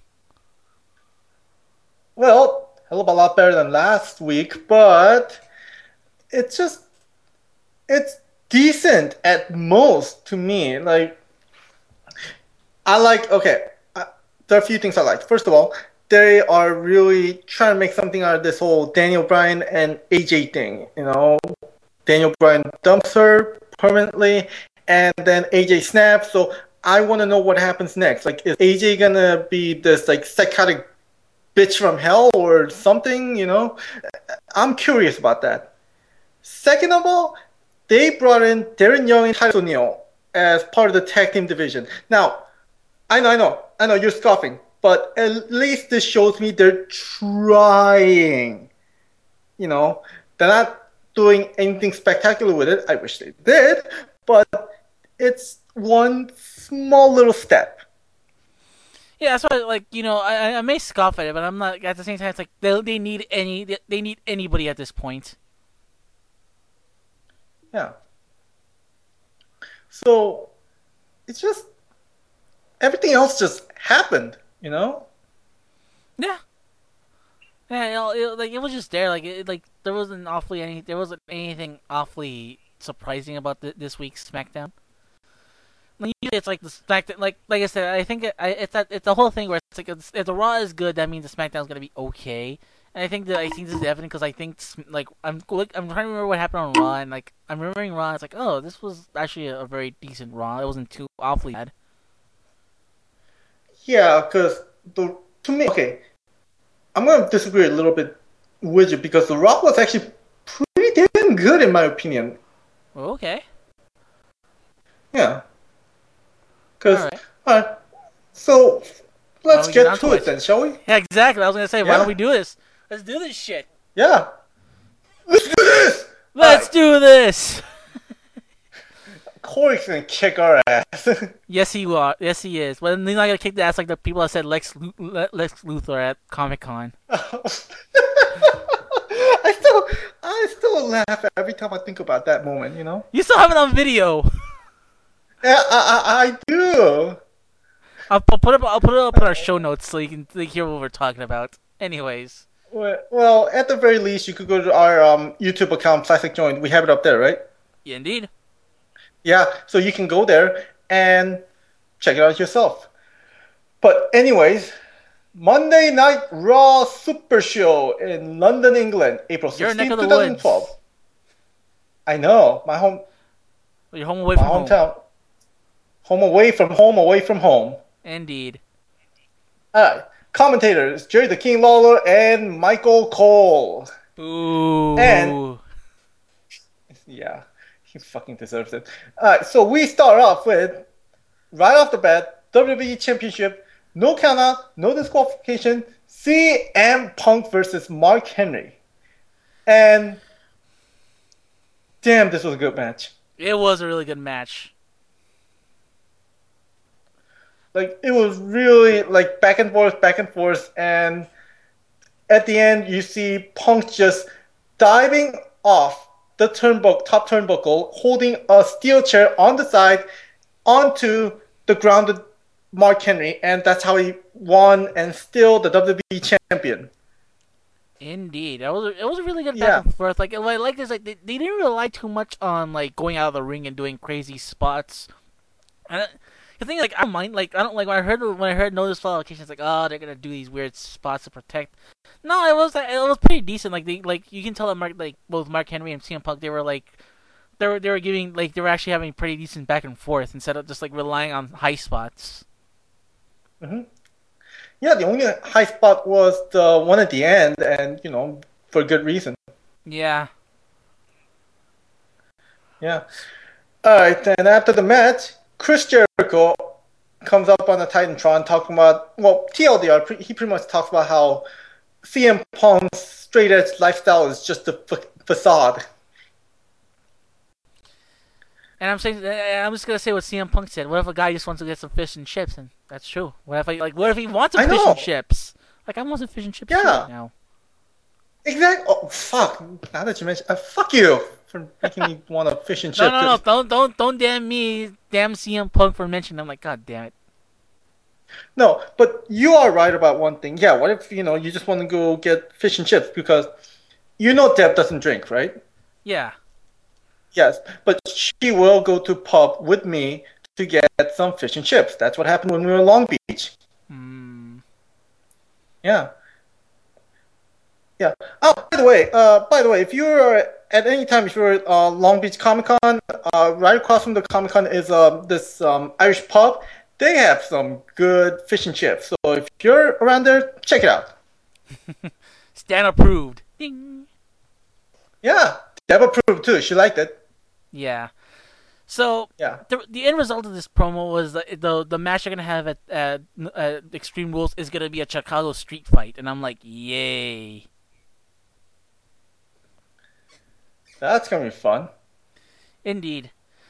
Well, hell of a lot better than last week, but it's just it's decent at most to me. Like I like okay, I, there are a few things I like. First of all, they are really trying to make something out of this whole Daniel Bryan and A J thing. You know, Daniel Bryan dumps her permanently, and then A J snaps. So I want to know what happens next. Like, is A J gonna be this like psychotic bitch from hell or something? You know, I'm curious about that. Second of all, they brought in Darren Young and Titus O'Neil as part of the tag team division. Now, I know, I know, I know, you're scoffing, but at least this shows me they're trying. You know, they're not doing anything spectacular with it. I wish they did, but it's one small little step. Yeah, that's why, like, you know, I, I may scoff at it, but I'm not. At the same time, it's like they they need any they need anybody at this point. Yeah. So it's just everything else just happened, you know? Yeah, yeah, you know, it, like it was just there. Like, it, like there wasn't awfully any. There wasn't anything awfully surprising about th- this week's SmackDown. Like, usually it's like the SmackDown. Like, like I said, I think it, I, it's that it's the whole thing where it's like it's, if the Raw is good, that means the SmackDown's gonna be okay. And I think that I think this is evident because I think like I'm look, I'm trying to remember what happened on Raw, and like I'm remembering Raw. It's like, oh, this was actually a, a very decent Raw. It wasn't too awfully bad. Yeah, because the to me, okay, I'm gonna disagree a little bit with you because The Rock was actually pretty damn good in my opinion. Okay. Yeah, All because right. alright, so Why don't let's we get get onto to it it? then, shall we? Yeah, exactly. I was gonna say, why don't we Yeah, do this? Let's do this shit. yeah. Let's do this. All Let's right, do this. Corey's gonna kick our ass. Yes, he are. Yes, he is. But he's not gonna kick the ass like the people that said Lex Lu- Lex Luthor at Comic Con. I still, I still laugh every time I think about that moment. You know? You still have it on video. Yeah, I, I, I do. I'll, I'll put it. I'll put it up in our show notes so you can like, hear what we're talking about. Anyways, Well, at the very least, you could go to our um, YouTube account, Plastic Joint. We have it up there, right? yeah, indeed. Yeah, so you can go there and check it out yourself. But anyways, Monday Night Raw Super Show in London, England, April Your neck of sixteenth, the twenty twelve. woods. I know, my home, You're home away my from home. hometown, home away from home, away from home. Indeed. All right, commentators Jerry the King Lawler and Michael Cole. Boo. And yeah, he fucking deserves it. All right, so we start off with right off the bat W W E Championship, no count out, no disqualification. C M Punk versus Mark Henry, and damn, this was a good match. It was a really good match. Like it was really like back and forth, back and forth, and at the end you see Punk just diving off the turnbuckle, top turnbuckle, holding a steel chair on the side onto the grounded Mark Henry, and that's how he won and still the W W E champion. Indeed, it was a, it was a really good back Yeah. and forth. Like what I like is like they, they didn't rely too much on like going out of the ring and doing crazy spots. And the thing is, like I don't mind like I don't like when I heard when I heard no disqualifications like oh they're gonna do these weird spots to protect. No, it was it was pretty decent. Like they like you can tell that Mark like both Mark Henry and C M Punk they were like they were they were giving like they were actually having pretty decent back and forth instead of just like relying on high spots. hmm Yeah, the only high spot was the one at the end, and you know, for good reason. Yeah. Yeah. All right, then after the match, Chris Jericho comes up on the Titantron talking about, well, T L D R, he pretty much talks about how C M Punk's straight edge lifestyle is just a fa- facade. And I'm saying, I'm just gonna say what C M Punk said. What if a guy just wants to get some fish and chips? And that's true. What if I like? What if he wants some I fish know. and chips? Like I want some fish and chips too Yeah. right now. Exactly. Oh, fuck. Now that you mention, uh, fuck you for making me want a fish and No, chip. no, no! Don't, don't, don't damn me, damn C M Punk for mentioning. I'm like, God damn it. No, but you are right about one thing. Yeah, what if, you know, you just want to go get fish and chips because you know Deb doesn't drink, right? Yeah. Yes, but she will go to pub with me to get some fish and chips. That's what happened when we were in Long Beach. Hmm. Yeah. Yeah. Oh, by the way, uh, by the way, if you're at any time, if you're at uh, Long Beach Comic Con, uh, right across from the Comic Con is um, this um, Irish pub. They have some good fish and chips. So if you're around there, check it out. Stan approved. Ding. Yeah, Deb approved too. She liked it. Yeah. So Yeah. the the end result of this promo was the the, the match they're gonna have at uh, uh, Extreme Rules is gonna be a Chicago street fight, and I'm like, yay. That's gonna be fun. Indeed.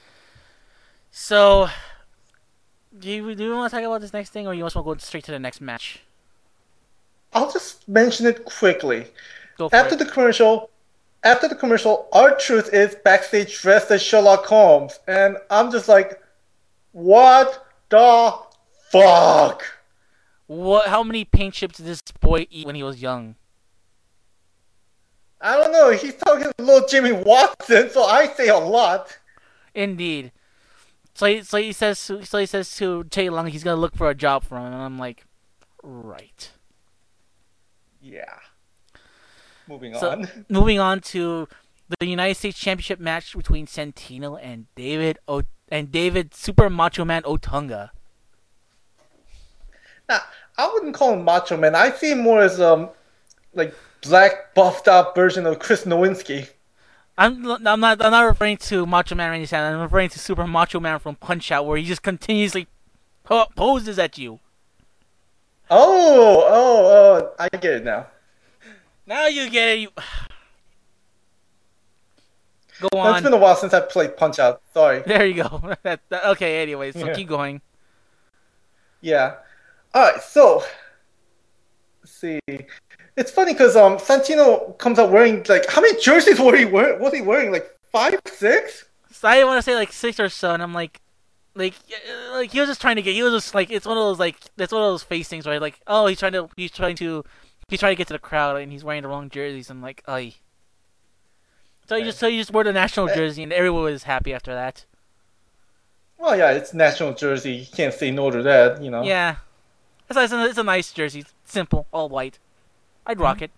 So, do you, do you want to talk about this next thing, or you just want to go straight to the next match? I'll just mention it quickly. Go for After it. the commercial, after the commercial, R-Truth is backstage dressed as Sherlock Holmes, and I'm just like, what the fuck? What? How many paint chips did this boy eat when he was young? I don't know. He's talking to little Jimmy Watson, so I say a lot. Indeed. So he, so he says so he says to Tae Long he's gonna look for a job for him, and I'm like, right. Yeah. Moving So on. moving on to the United States Championship match between Santino and David o- and David Super Macho Man Otunga. Now, I wouldn't call him Macho Man. I see him more as um like black buffed up version of Chris Nowinski. I'm I'm not I'm not referring to Macho Man Randy Savage. I'm referring to Super Macho Man from Punch Out, where he just continuously po- poses at you. Oh, oh, oh! I get it now. Now you get it. You... Go It's on. been a while since I played Punch Out. Sorry. There you go. that, that, okay. Anyways, so Yeah. keep going. Yeah. All right. So, let's see. It's funny because um Santino comes out wearing like how many jerseys were he wearing? Was he wearing like five, six? So I want to say like six or so, and I'm like, like, uh, like he was just trying to get. He was just like, it's one of those like, that's one of those face things where like, oh, he's trying to, he's trying to, he's trying to get to the crowd, and he's wearing the wrong jerseys. I'm like, oh. So he Right. just, so he just wore the national Eh, jersey, and everyone was happy after that. Well, yeah, it's national jersey. You can't say no to that, you know. Yeah, it's, it's, a, it's a nice jersey, simple, all white. I'd rock it.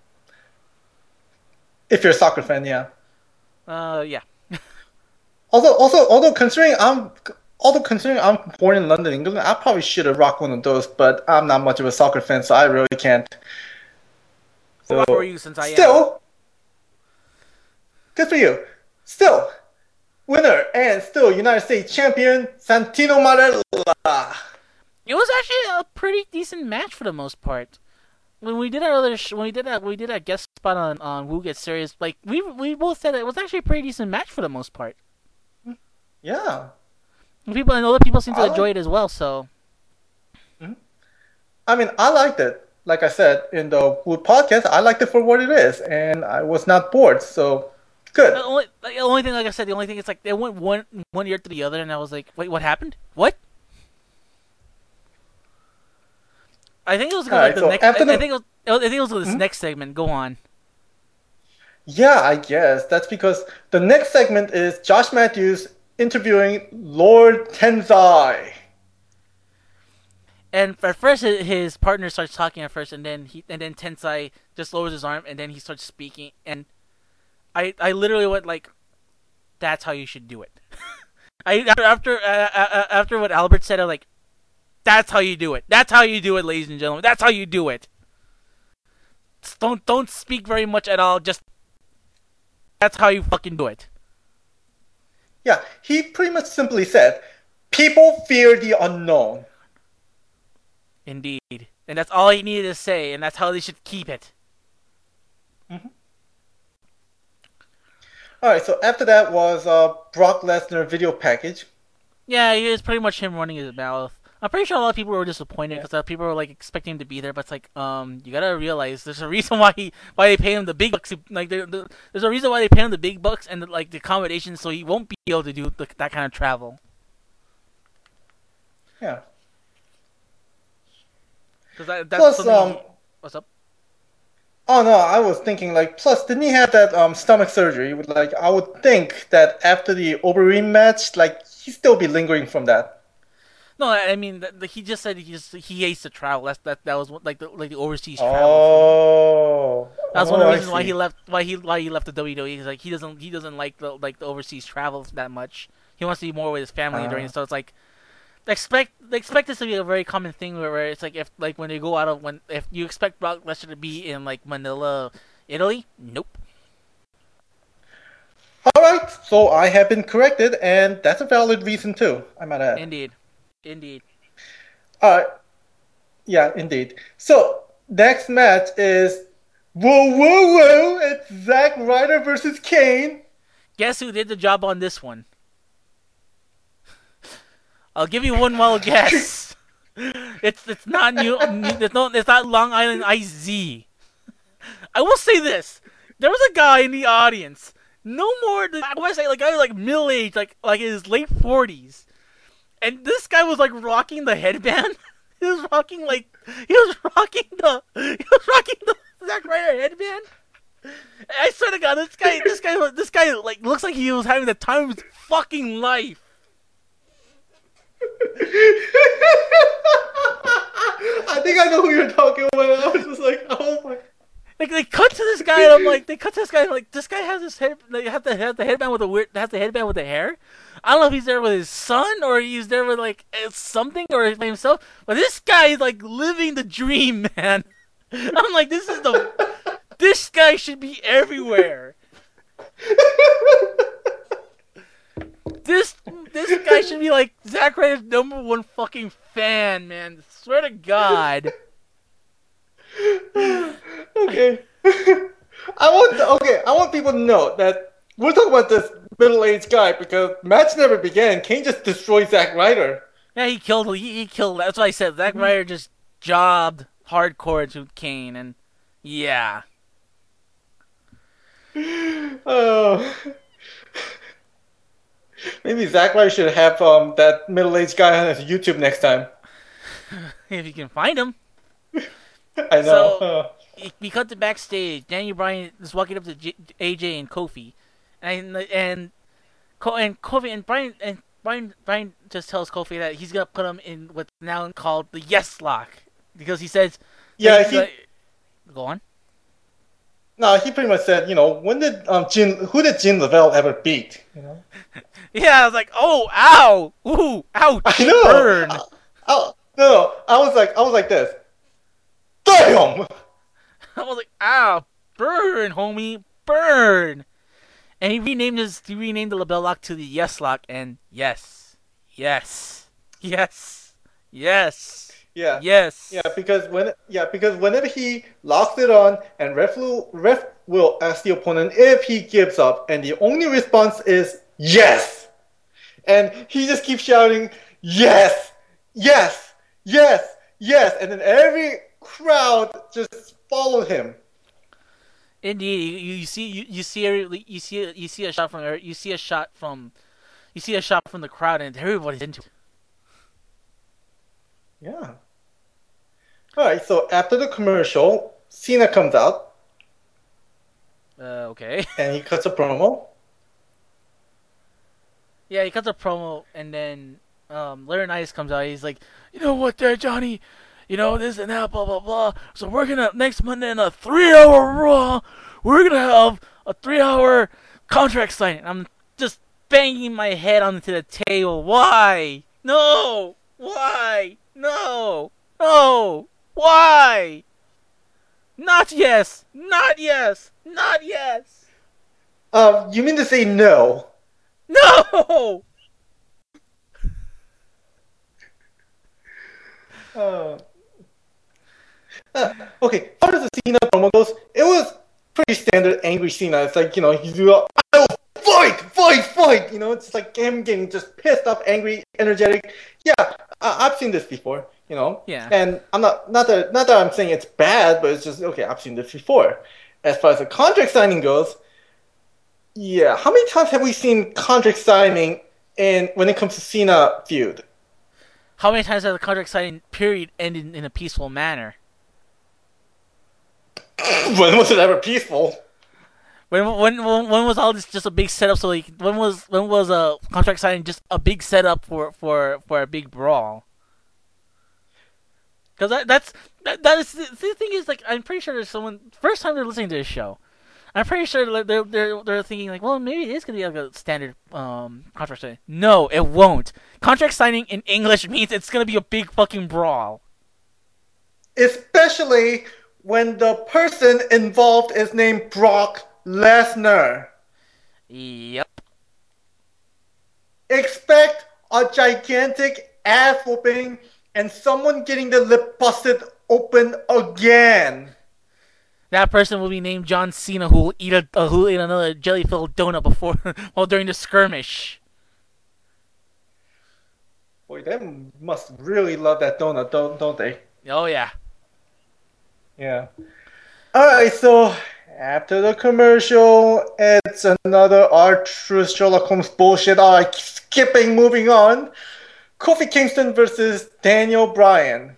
If you're a soccer fan, yeah. Uh, yeah. Although, also, although considering I'm, although considering I'm born in London, England, I probably should have rocked one of those. But I'm not much of a soccer fan, so I really can't. But rock for So, you since I am. still, good for you. Still, winner and still United States champion Santino Marella. It was actually a pretty decent match for the most part. When we did our other, sh- when we did that, we did a guest spot on on Woo Get Serious. Like we we both said it was actually a pretty decent match for the most part. Yeah, And people and other people seem to I enjoy like. it as well. So Mhm. I mean, I liked it. Like I said in the Wood podcast, I liked it for what it is, and I was not bored. So, the good. only like, the only thing, like I said, the only thing is like they went one one year to the other, and I was like, wait, what happened? What? I think it was All gonna like right. the So next. I, after I the think it was. I think it was this hmm? next segment. Go on. Yeah, I guess that's because the next segment is Josh Matthews interviewing Lord Tenzai. And at first, his partner starts talking at first, and then he and then Tensai just lowers his arm, and then he starts speaking. And I I literally went like, "That's how you should do it." I after after uh, uh, after what Albert said, I'm like, "That's how you do it. That's how you do it, ladies and gentlemen. That's how you do it. Don't don't speak very much at all. Just that's how you fucking do it." Yeah, he pretty much simply said, "People fear the unknown." Indeed, and that's all he needed to say, and that's how they should keep it. Mhm. All right. So after that was uh, Brock Lesnar video package. Yeah, it was pretty much him running his mouth. I'm pretty sure a lot of people were disappointed Yeah. because uh, people were like expecting him to be there, but it's like, um, you gotta realize there's a reason why he why they pay him the big bucks. Like, there- there- there's a reason why they pay him the big bucks and the, like the accommodations, so he won't be able to do the, that kind of travel. Yeah. Because that, that's Plus, something. um, He, what's up? oh no, I was thinking like, plus didn't he have that um stomach surgery? With like, I would think that after the Overeem match, like he'd still be lingering from that. No, I I mean, th- he just said he just he hates to travel. That's that that was what- like the like the overseas travel. So Oh, that's one of oh, the I reasons why he see. left. Why he why he left the W W E. He's like he doesn't he doesn't like the like the overseas travel that much. He wants to be more with his family during. Uh, So it's like expect expect this to be a very common thing where, where it's like if like when they go out of when if you expect Brock Lesnar to be in like Manila, Italy. Nope. all right, so I have been corrected, and that's a valid reason too. I might add. Indeed. Indeed. All right, yeah, indeed. So next match is whoa, whoa, whoa! It's Zack Ryder versus Kane. Guess who did the job on this one? I'll give you one wild guess. It's it's not new. It's not it's not Long Island Ice Z. I will say this: there was a guy in the audience, no more than I want to say like I was like middle aged, like like in his late forties, and this guy was like rocking the headband. He was rocking like he was rocking the he was rocking the Zack Ryder headband. I swear to God, this guy this guy this guy like looks like he was having the time of his fucking life. I think I know who you're talking about. I was just like, oh my. Like they cut to this guy, and I'm like, they cut to this guy, and I'm like, this guy has his head. They have the have the headband with the weird, has the headband with the hair. I don't know if he's there with his son or he's there with like something or by himself. But this guy is like living the dream, man. I'm like, this is the, this guy should be everywhere. This this guy should be like Zack Ryder's number one fucking fan, man. Swear to God. Okay. I want okay. I want people to know that we're talking about this middle-aged guy because match never began. Kane just destroyed Zack Ryder. Yeah, he killed. He, he killed. That's what I said. Zack Ryder just jobbed hardcore to Kane, and yeah. Oh. Maybe Zack Ryder should have um that middle-aged guy on his YouTube next time. If you can find him. I know. So, uh. we cut to backstage. Daniel Bryan is walking up to J- A J and Kofi, and and and Kofi and Bryan and Bryan Bryan just tells Kofi that he's gonna put him in what's now called the Yes Lock because he says, yeah, he. Gonna... Go on. No, he pretty much said, you know, when did um Jin, who did Jin Lavelle ever beat? You know. Yeah, I was like, oh, ow, ooh, ouch, I know. burn. I, I, no, I was like, I was like this. Damn. I was like, ow, burn, homie, burn. And he renamed his, he renamed the LeBell Lock to the Yes Lock, and yes, yes, yes, yes, yeah, yes. Yeah, because when yeah, because whenever he locks it on, and ref will, ref will ask the opponent if he gives up, and the only response is yes, and he just keeps shouting yes, yes, yes, yes, and then every crowd just followed him. Indeed, you, you see, you, you see, a, you see, you see a shot from, you see a shot from, you see a shot from the crowd, and everybody's into it. Yeah. All right. So after the commercial, Cena comes out. Uh, okay. And he cuts a promo. Yeah, he cuts a promo, and then um, Larry Nice comes out. He's like, you know what, there, Johnny. You know, this and that, blah, blah, blah. So we're going to, next Monday in a three-hour Raw, we're going to have a three-hour contract signing. I'm just banging my head onto the table. Why? No! Why? No! No! Why? Not yes! Not yes! Not yes! Um, you mean to say no? No! Uh, uh, okay, as far as the Cena promo goes, it was pretty standard angry Cena. It's like, you know, he's like, I will fight, fight, fight. You know, it's like him getting just pissed off, angry, energetic. Yeah, I- I've seen this before. You know, yeah. And I'm not not that not that I'm saying it's bad, but it's just okay. I've seen this before. As far as the contract signing goes, yeah, how many times have we seen contract signing in when it comes to Cena feud? How many times has the contract signing period ended in a peaceful manner? When was it ever peaceful? When when when, when was all this just a big setup? So like, when was when was a contract signing just a big setup for for, for a big brawl? Because that, that's that, that is the, the thing is like I'm pretty sure there's someone first time they're listening to this show. I'm pretty sure they're they're they're thinking like, well, maybe it is gonna be like a standard um contract signing. No, it won't. Contract signing in English means it's gonna be a big fucking brawl. Especially when the person involved is named Brock Lesnar. Yep. Expect a gigantic ass whooping and someone getting the lip busted open again. That person will be named John Cena, who will eat a uh, who will eat another jelly-filled donut before, well, during the skirmish. Boy, they must really love that donut, don't don't they? Oh yeah. Yeah. All right, so after the commercial, it's another Arthur Sherlock Holmes bullshit. All right, skipping, moving on. Kofi Kingston versus Daniel Bryan.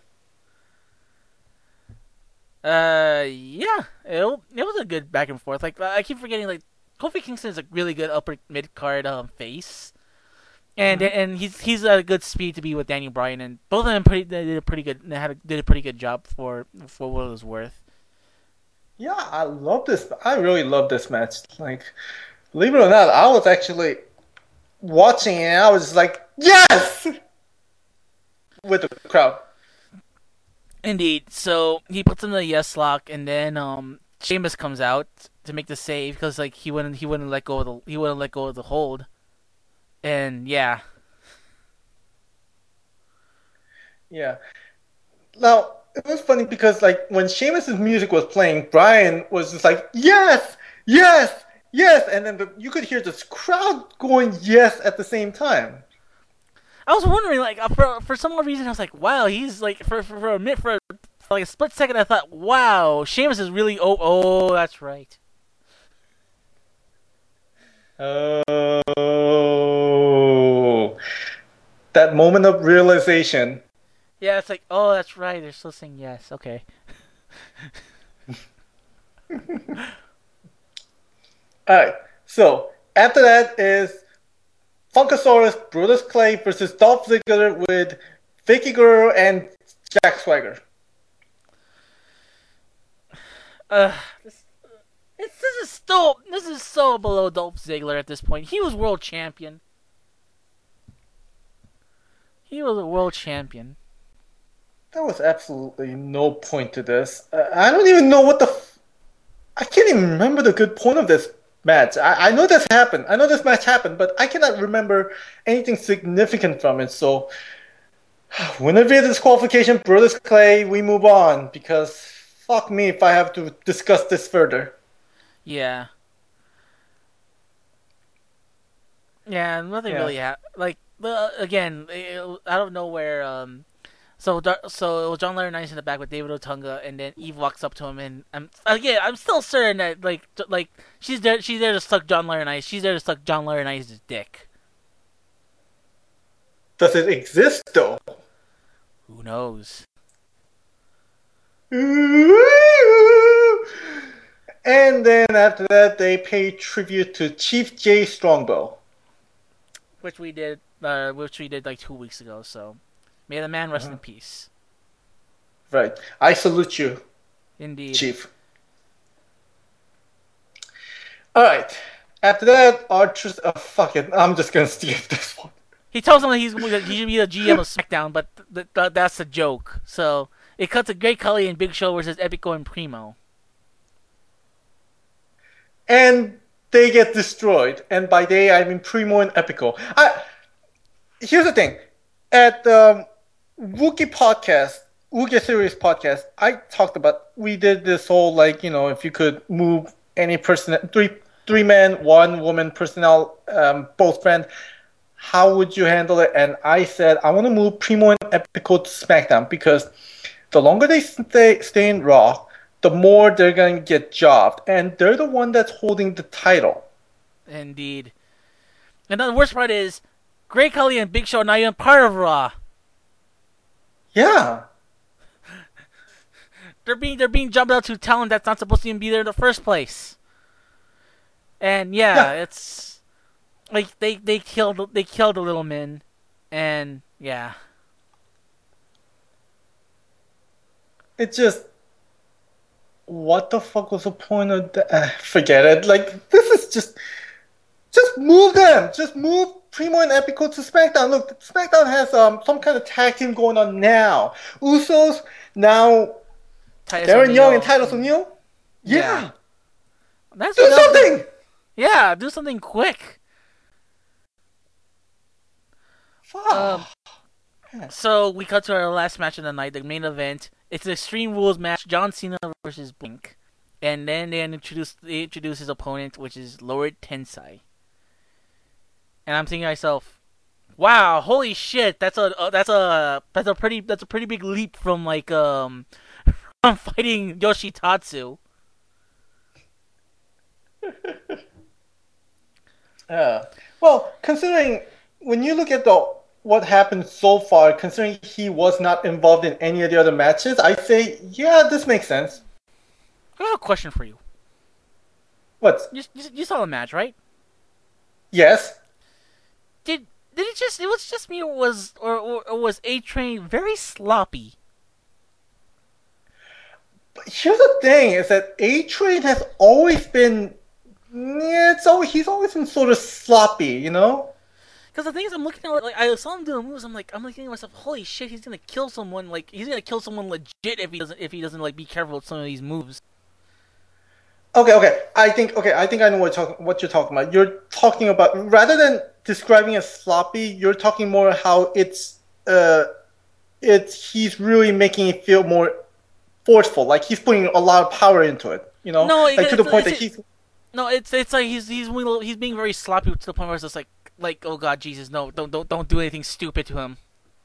Uh, yeah, it, it was a good back and forth. Like I keep forgetting, like Kofi Kingston is a really good upper mid card um face, and Mhm. and he's he's at a good speed to be with Daniel Bryan, and both of them pretty they did a pretty good they had a, did a pretty good job for for what it was worth. Yeah, I love this. I really love this match. Like, believe it or not, I was actually watching it and I was just like, yes! With the crowd. Indeed. So he puts him in the yes lock, and then um Sheamus comes out to make the save because like he wouldn't he wouldn't let go of the he wouldn't let go of the hold, and yeah. Yeah. Now, it was funny because, like, when Sheamus's music was playing, Brian was just like, yes! Yes! Yes! And then the, you could hear this crowd going yes at the same time. I was wondering, like, uh, for for some odd reason, I was like, wow, he's like, for for, for a minute, for, for like a split second, I thought, wow, Sheamus is really, oh, oh, that's right. Oh. That moment of realization. Yeah, it's like, oh, that's right, they're still saying yes, okay. Alright, so after that is Funkasaurus, Brutus Clay versus Dolph Ziggler with Vicky Guerrero and Jack Swagger. Uh, this, it's, this is still, this is so below Dolph Ziggler at this point. He was world champion. He was a world champion. There was absolutely no point to this. Uh, I don't even know what the. F- I can't even remember the good point of this match. I, I know this happened. I know this match happened, but I cannot remember anything significant from it. So, winner via disqualification, Brutus Clay, we move on because fuck me if I have to discuss this further. Yeah. Yeah, nothing Yeah. really happened. Like, uh, again, it, out of nowhere, um, So, so it was John Laurinaitis in the back with David Otunga, and then Eve walks up to him, and I'm again, I'm still certain that like, like she's there, she's there to suck John Laurinaitis. She's there to suck John Laurinaitis' dick. Does it exist though? Who knows? And then after that, they pay tribute to Chief Jay Strongbow. Which we did, uh, which we did like two weeks ago. So, may the man rest uh-huh. in peace. Right. I salute you, Indeed. Chief. All right. After that, Archer's. Oh, fuck it. I'm just gonna skip this one. He tells him that he's he should be the G M of SmackDown, but th- th- that's a joke. So it cuts to Great Khali and Big Show versus Epico and Primo. And they get destroyed. And by they, I mean Primo and Epico. I, here's the thing. At the Wookie podcast, Wookie Series podcast, I talked about, we did this whole, like, you know, if you could move any person, three three men, one woman personnel, um, both friends, how would you handle it? And I said, I want to move Primo and Epico to SmackDown because the longer they stay, stay in Raw, the more they're going to get jobbed. And they're the one that's holding the title. Indeed. And the worst part is, Great Khali and Big Show are not even part of Raw. Yeah. They're being they're being jumped out to talent that's not supposed to even be there in the first place. And yeah, yeah. it's like they, they killed they killed the little men, and yeah. It just, what the fuck was the point of that? Uh, forget it. Like, this is just, just move them. Just move Primo and Epico to SmackDown. Look, SmackDown has um some kind of tag team going on now. Usos now. Titus Darren O'Neil. Young and Titus O'Neil. Yeah. yeah. That's do something. Yeah, do something quick. Fuck. Um, so we cut to our last match of the night, the main event. It's an Extreme Rules match: John Cena versus Blink. and then they introduced they introduced his opponent, which is Lord Tensai. And I'm thinking to myself, wow, holy shit, that's a uh, that's a that's a pretty that's a pretty big leap from like um from fighting Yoshitatsu. Yeah. Well, considering when you look at the what happened so far, considering he was not involved in any of the other matches, I say, yeah, this makes sense. I got a question for you. What? You, you, you saw the match, right? Yes. Did did it just it was just me or was or, or, or was A Train very sloppy? But here's the thing: is that A Train has always been, yeah, it's always he's always been sort of sloppy, you know. Because the thing is, I'm looking at like I saw him do the moves. I'm like I'm looking at myself. Holy shit, he's gonna kill someone. Like he's gonna kill someone legit if he doesn't if he doesn't like be careful with some of these moves. Okay, okay. I think okay. I think I know what talk, what you're talking about. You're talking about rather than describing it as sloppy, you're talking more how it's uh, it's he's really making it feel more forceful. Like he's putting a lot of power into it. You know, No, it, like to the it's, point it's, that it, he's no, it's it's like he's he's he's being very sloppy to the point where it's just like like oh god Jesus no don't don't don't do anything stupid to him.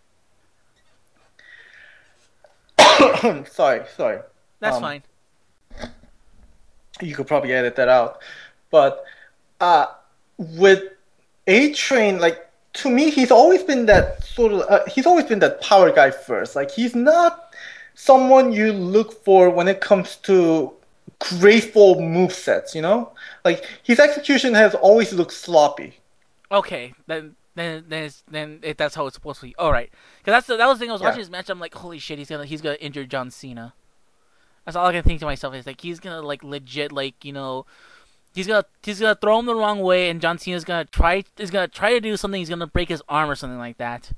sorry, sorry. That's Um, fine. you could probably edit that out, but uh, with A Train, like to me, he's always been that sort of. Uh, he's always been that power guy first. Like he's not someone you look for when it comes to graceful move sets. You know, like his execution has always looked sloppy. Okay, then then then it's, then it, that's how it's supposed to be. All right, because that's the, that was the thing. I was Yeah, watching this match. I'm like, holy shit, he's gonna he's gonna injure John Cena. That's all I can think to myself is like he's gonna like legit like you know he's gonna he's gonna throw him the wrong way and John Cena's gonna try is gonna try to do something. He's gonna break his arm or something like that.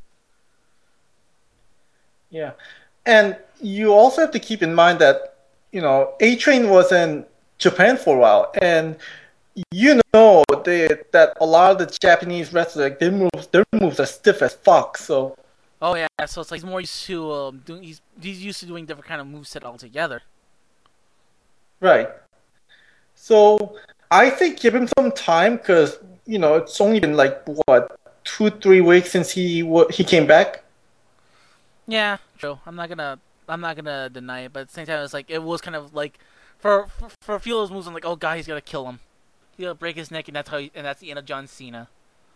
yeah, and you also have to keep in mind that you know A Train was in Japan for a while, and you know they, that a lot of the Japanese wrestlers, like, their moves, their moves are stiff as fuck. So Oh yeah, so it's like he's more used to um doing he's he's used to doing different kind of moveset altogether. right. So I think give him some time because you know it's only been like what two, three weeks since he wa he came back. Yeah, true. I'm not gonna I'm not gonna deny it, but at the same time it's like it was kind of like for for, for a few of those moves I'm like oh god he's gonna kill him. He's gonna break his neck and that's how he, and that's the end of John Cena.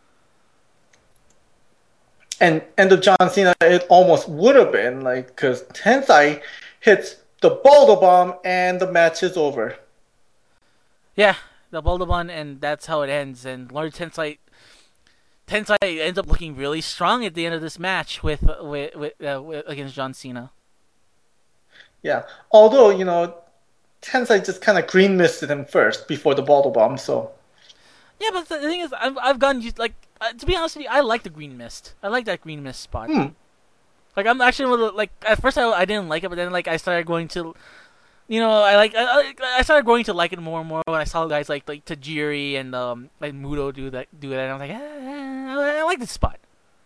And end of John Cena, it almost would have been like because Tensai hits the boulder bomb and the match is over. Yeah, the Boulder and that's how it ends. And Lord Tensai Tensai ends up looking really strong at the end of this match with with, with, uh, with against John Cena. Yeah. Although you know Tensai just kind of green misted him first before the boulder bomb. So Yeah, but the thing is, I've I've gotten used like uh, to be honest with you, I like the green mist. I like that green mist spot. hmm. Like I'm actually one of the- like at first I, I didn't like it, but then like I started going to, you know, I like I, I started going to like it more and more when I saw guys like like Tajiri and um like Muto do that do that. And I was like, ah, I, I like this spot.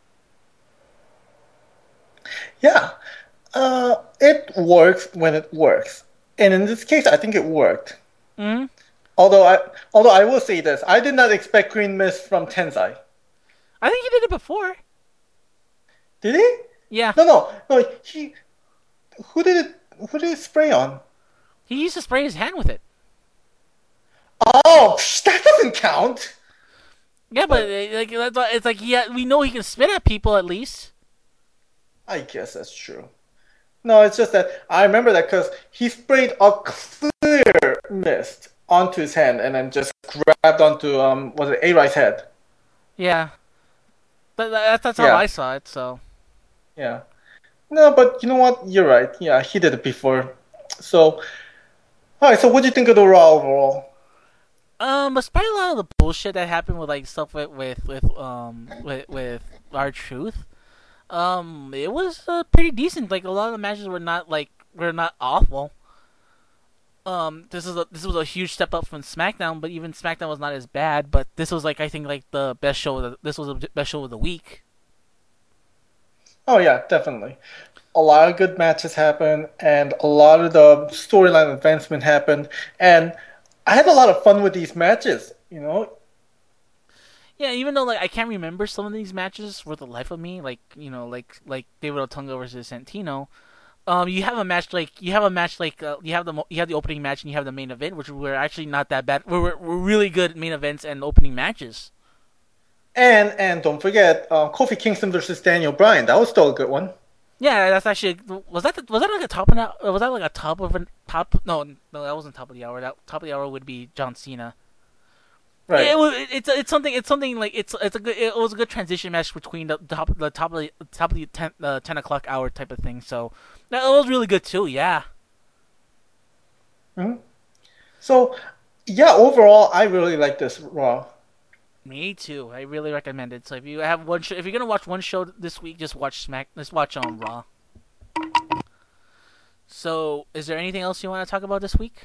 Yeah. Uh, it works when it works, and in this case, I think it worked. Hmm. Although I, although I will say this, I did not expect Green Mist from Tensai. I think he did it before. Did he? Yeah, No, no, no. He, who did it? Who did it spray on? he used to spray his hand with it. Oh, psh, that doesn't count. Yeah, but But uh, like it's like yeah, we know he can spit at people at least. I guess that's true. No, it's just that I remember that because he sprayed a clear mist onto his hand and then just grabbed onto um was it A Rice's head? Yeah, but that, that's how Yeah, I saw it. So yeah. No, but you know what? You're right. Yeah, he did it before. So, all right. So, what do you think of the Raw overall? um, despite a lot of the bullshit that happened with like stuff with with, with um with with our truth. Um, it was uh, pretty decent. Like a lot of the matches were not like were not awful. Um, this is a this was a huge step up from SmackDown, but even SmackDown was not as bad. But this was like I think like the best show. Of the, this was the best show of the week. Oh yeah, definitely. a lot of good matches happened, and a lot of the storyline advancement happened, and I had a lot of fun with these matches. You know, Yeah, even though like I can't remember some of these matches for the life of me, like you know, like like David Otunga versus Santino. Um, you have a match like you have a match like uh, you have the you have the opening match and you have the main event, which were actually not that bad. We're, we're really good main events and opening matches. and and don't forget uh, Kofi Kingston versus Daniel Bryan. That was still a good one. Yeah, that's actually was that the, was that like a top of the, was that like a top of a top? No, no, that wasn't top of the hour. That top of the hour would be John Cena. Right. It, it, it's it's something it's something like it's it's a good it was a good transition match between the top the top of the top of the ten uh, ten o'clock hour type of thing. So that was really good too. Yeah. Hmm. So, yeah, overall, I really like this Raw. Me too. I really recommend it. So if you have one, sh- if you're gonna watch one show this week, just watch Smack. Let's watch on Raw. So, is there anything else you want to talk about this week?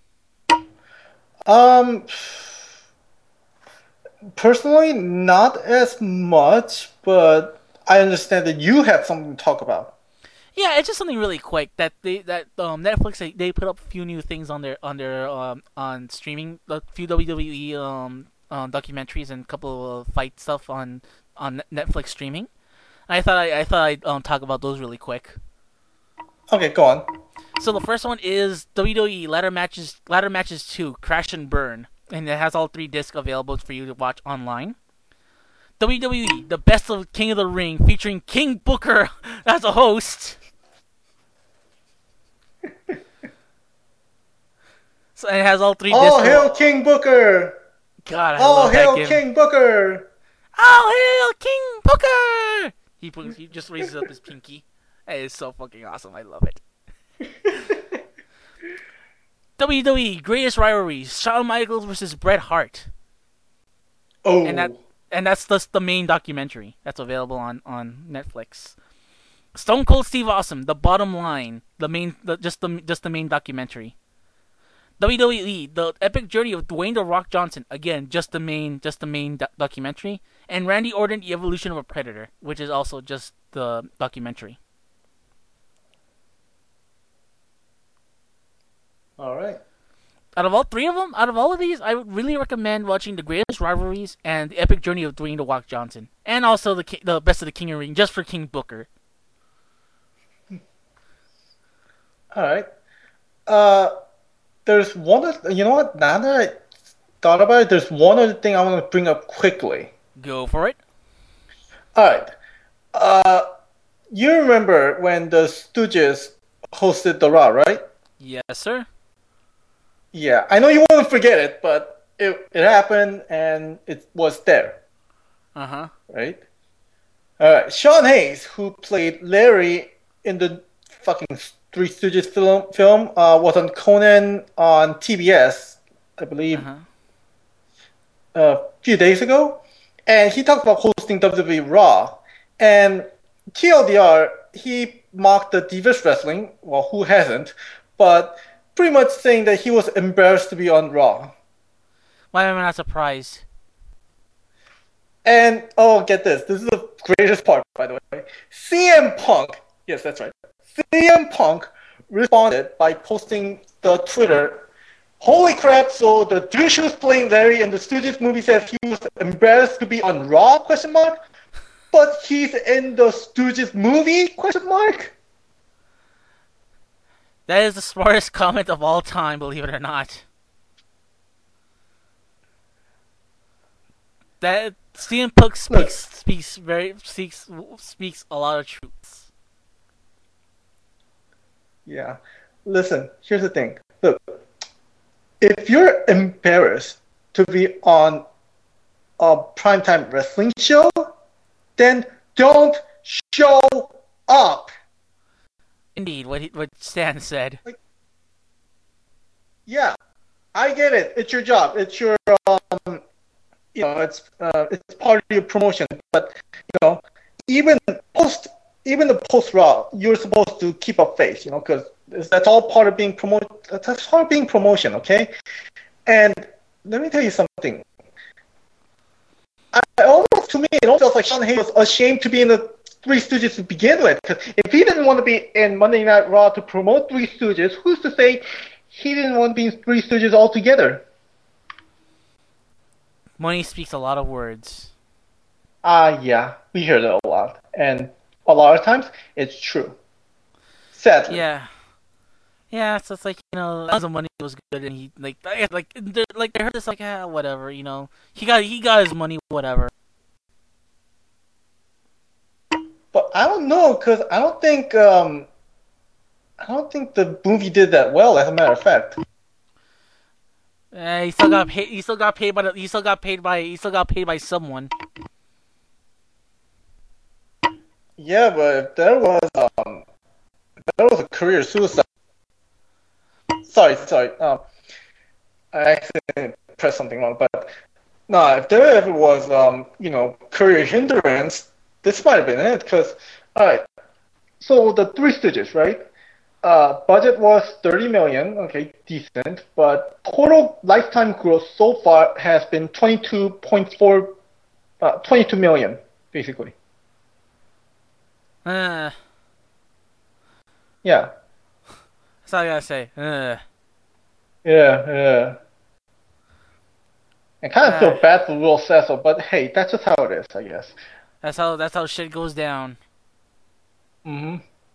Um, personally, not as much, but I understand that you have something to talk about. Yeah, it's just something really quick that they that um Netflix they, they put up a few new things on their on their um on streaming, a few W W E um, um documentaries and a couple of fight stuff on on Netflix streaming. I thought I, I thought I'd um, talk about those really quick. Okay, go on. So the first one is W W E Ladder Matches Ladder Matches two Crash and Burn, and it has all three discs available for you to watch online. W W E The Best of King of the Ring featuring King Booker as a host. So it has all three discs. All hail King Booker! God, I All love that hail game. King Booker! All hail King Booker! He puts, he just raises up his pinky. That is so fucking awesome. I love it. W W E Greatest Rivalries: Shawn Michaels versus Bret Hart, and that Oh, and that's just the main documentary that's available on on Netflix. Stone Cold Steve Austin: The Bottom Line, the main the, just the just the main documentary. W W E The Epic Journey of Dwayne the Rock Johnson, again just the main just the main do- documentary, and Randy Orton: The Evolution of a Predator, which is also just the documentary. all right. Out of all three of them, out of all of these, I would really recommend watching The Greatest Rivalries and The Epic Journey of Dwayne The Rock Johnson, and also the Ki- the Best of the King of the Ring, just for King Booker. All right. Uh, there's one, oth- you know what? Now that I thought about it, there's one other thing I want to bring up quickly. Go for it. All right. Uh, you remember when the Stooges hosted the Raw, right? Yes, sir. Yeah, I know you won't forget it, but it it happened and it was there, Uh huh. right? All right. Sean Hayes, who played Larry in the fucking Three Stooges film, film uh, was on Conan on T B S, I Uh believe, huh. a few days ago, and he talked about hosting W W E Raw. And T L D R, he mocked the Divas Wrestling. Well, who hasn't? But pretty much saying that he was embarrassed to be on Raw. Why am I not surprised? And oh, get this. This is the greatest part, by the way. C M Punk, yes, that's right. C M Punk responded by posting the Twitter. Holy crap! So the douche who's playing Larry in the Stooges movie says he was embarrassed to be on Raw? Question mark. But he's in the Stooges movie? Question mark. That is the smartest comment of all time, believe it or not. That C M Punk Look, speaks speaks very speaks speaks a lot of truths. yeah. Listen, here's the thing. Look, if you're embarrassed to be on a primetime wrestling show, then don't show up. Indeed, what he, what Stan said. Like, yeah, I get it. It's your job. It's your, um, you know, it's uh, it's part of your promotion. But you know, even post, even the post Raw, you're supposed to keep a face. You know, because that's all part of being promote. That's part of being promotion. Okay, and let me tell you something. I almost, to me, it almost felt like Sean Hayes was ashamed to be in the Three Stooges to begin with. Because if he didn't want to be in Monday Night Raw to promote Three Stooges, who's to say he didn't want to be in Three Stooges altogether? Money speaks a lot of words. Ah, uh, yeah, we hear that a lot, and a lot of times it's true. Sadly. Yeah. Yeah, so it's like, you know, as the money was good, and he like like like I heard this like ah whatever, you know, he got he got his money, whatever. But I don't know, cause I don't think um, I don't think the movie did that well. As a matter of fact. Uh, he still got paid. He still got paid by. The, he still got paid by. He still got paid by someone. Yeah, but if there was um, if there was a career suicide. Sorry, sorry. Um, I accidentally pressed something wrong. But no, if there ever was um, you know, career hindrance, this might have been it. Cause all right, so the Three Stooges, right? Uh, budget was thirty million. Okay, decent. But total lifetime gross so far has been twenty-two point four, uh, twenty-two million, basically. Uh, Yeah. that's all I gotta say. Uh, Yeah, yeah. I kind of uh, feel bad for Will Cecil, but hey, that's just how it is, I guess. that's how. That's how shit goes down. hmm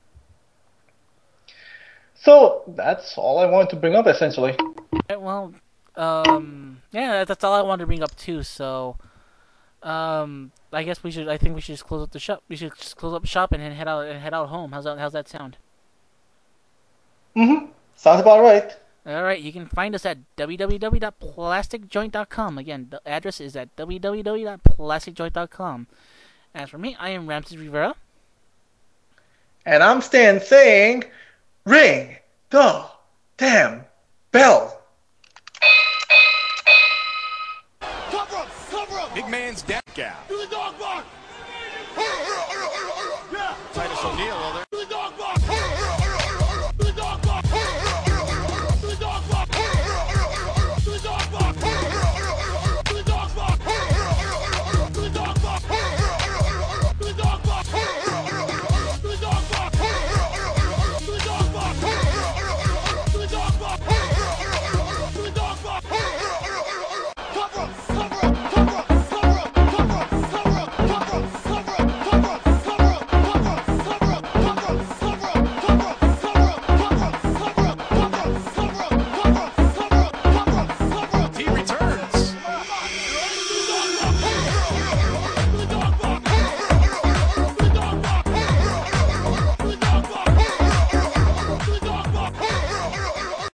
So that's all I wanted to bring up, essentially. Right, well, um, yeah, that's all I wanted to bring up too. So, um, I guess we should. I think we should just close up the shop. We should just close up shop and head out and head out home. How's that? How's that sound? hmm Sounds about right. All right, you can find us at w w w dot plastic joint dot com. Again, the address is at w w w dot plastic joint dot com. As for me, I am Ramses Rivera. And I'm Stan saying, ring the damn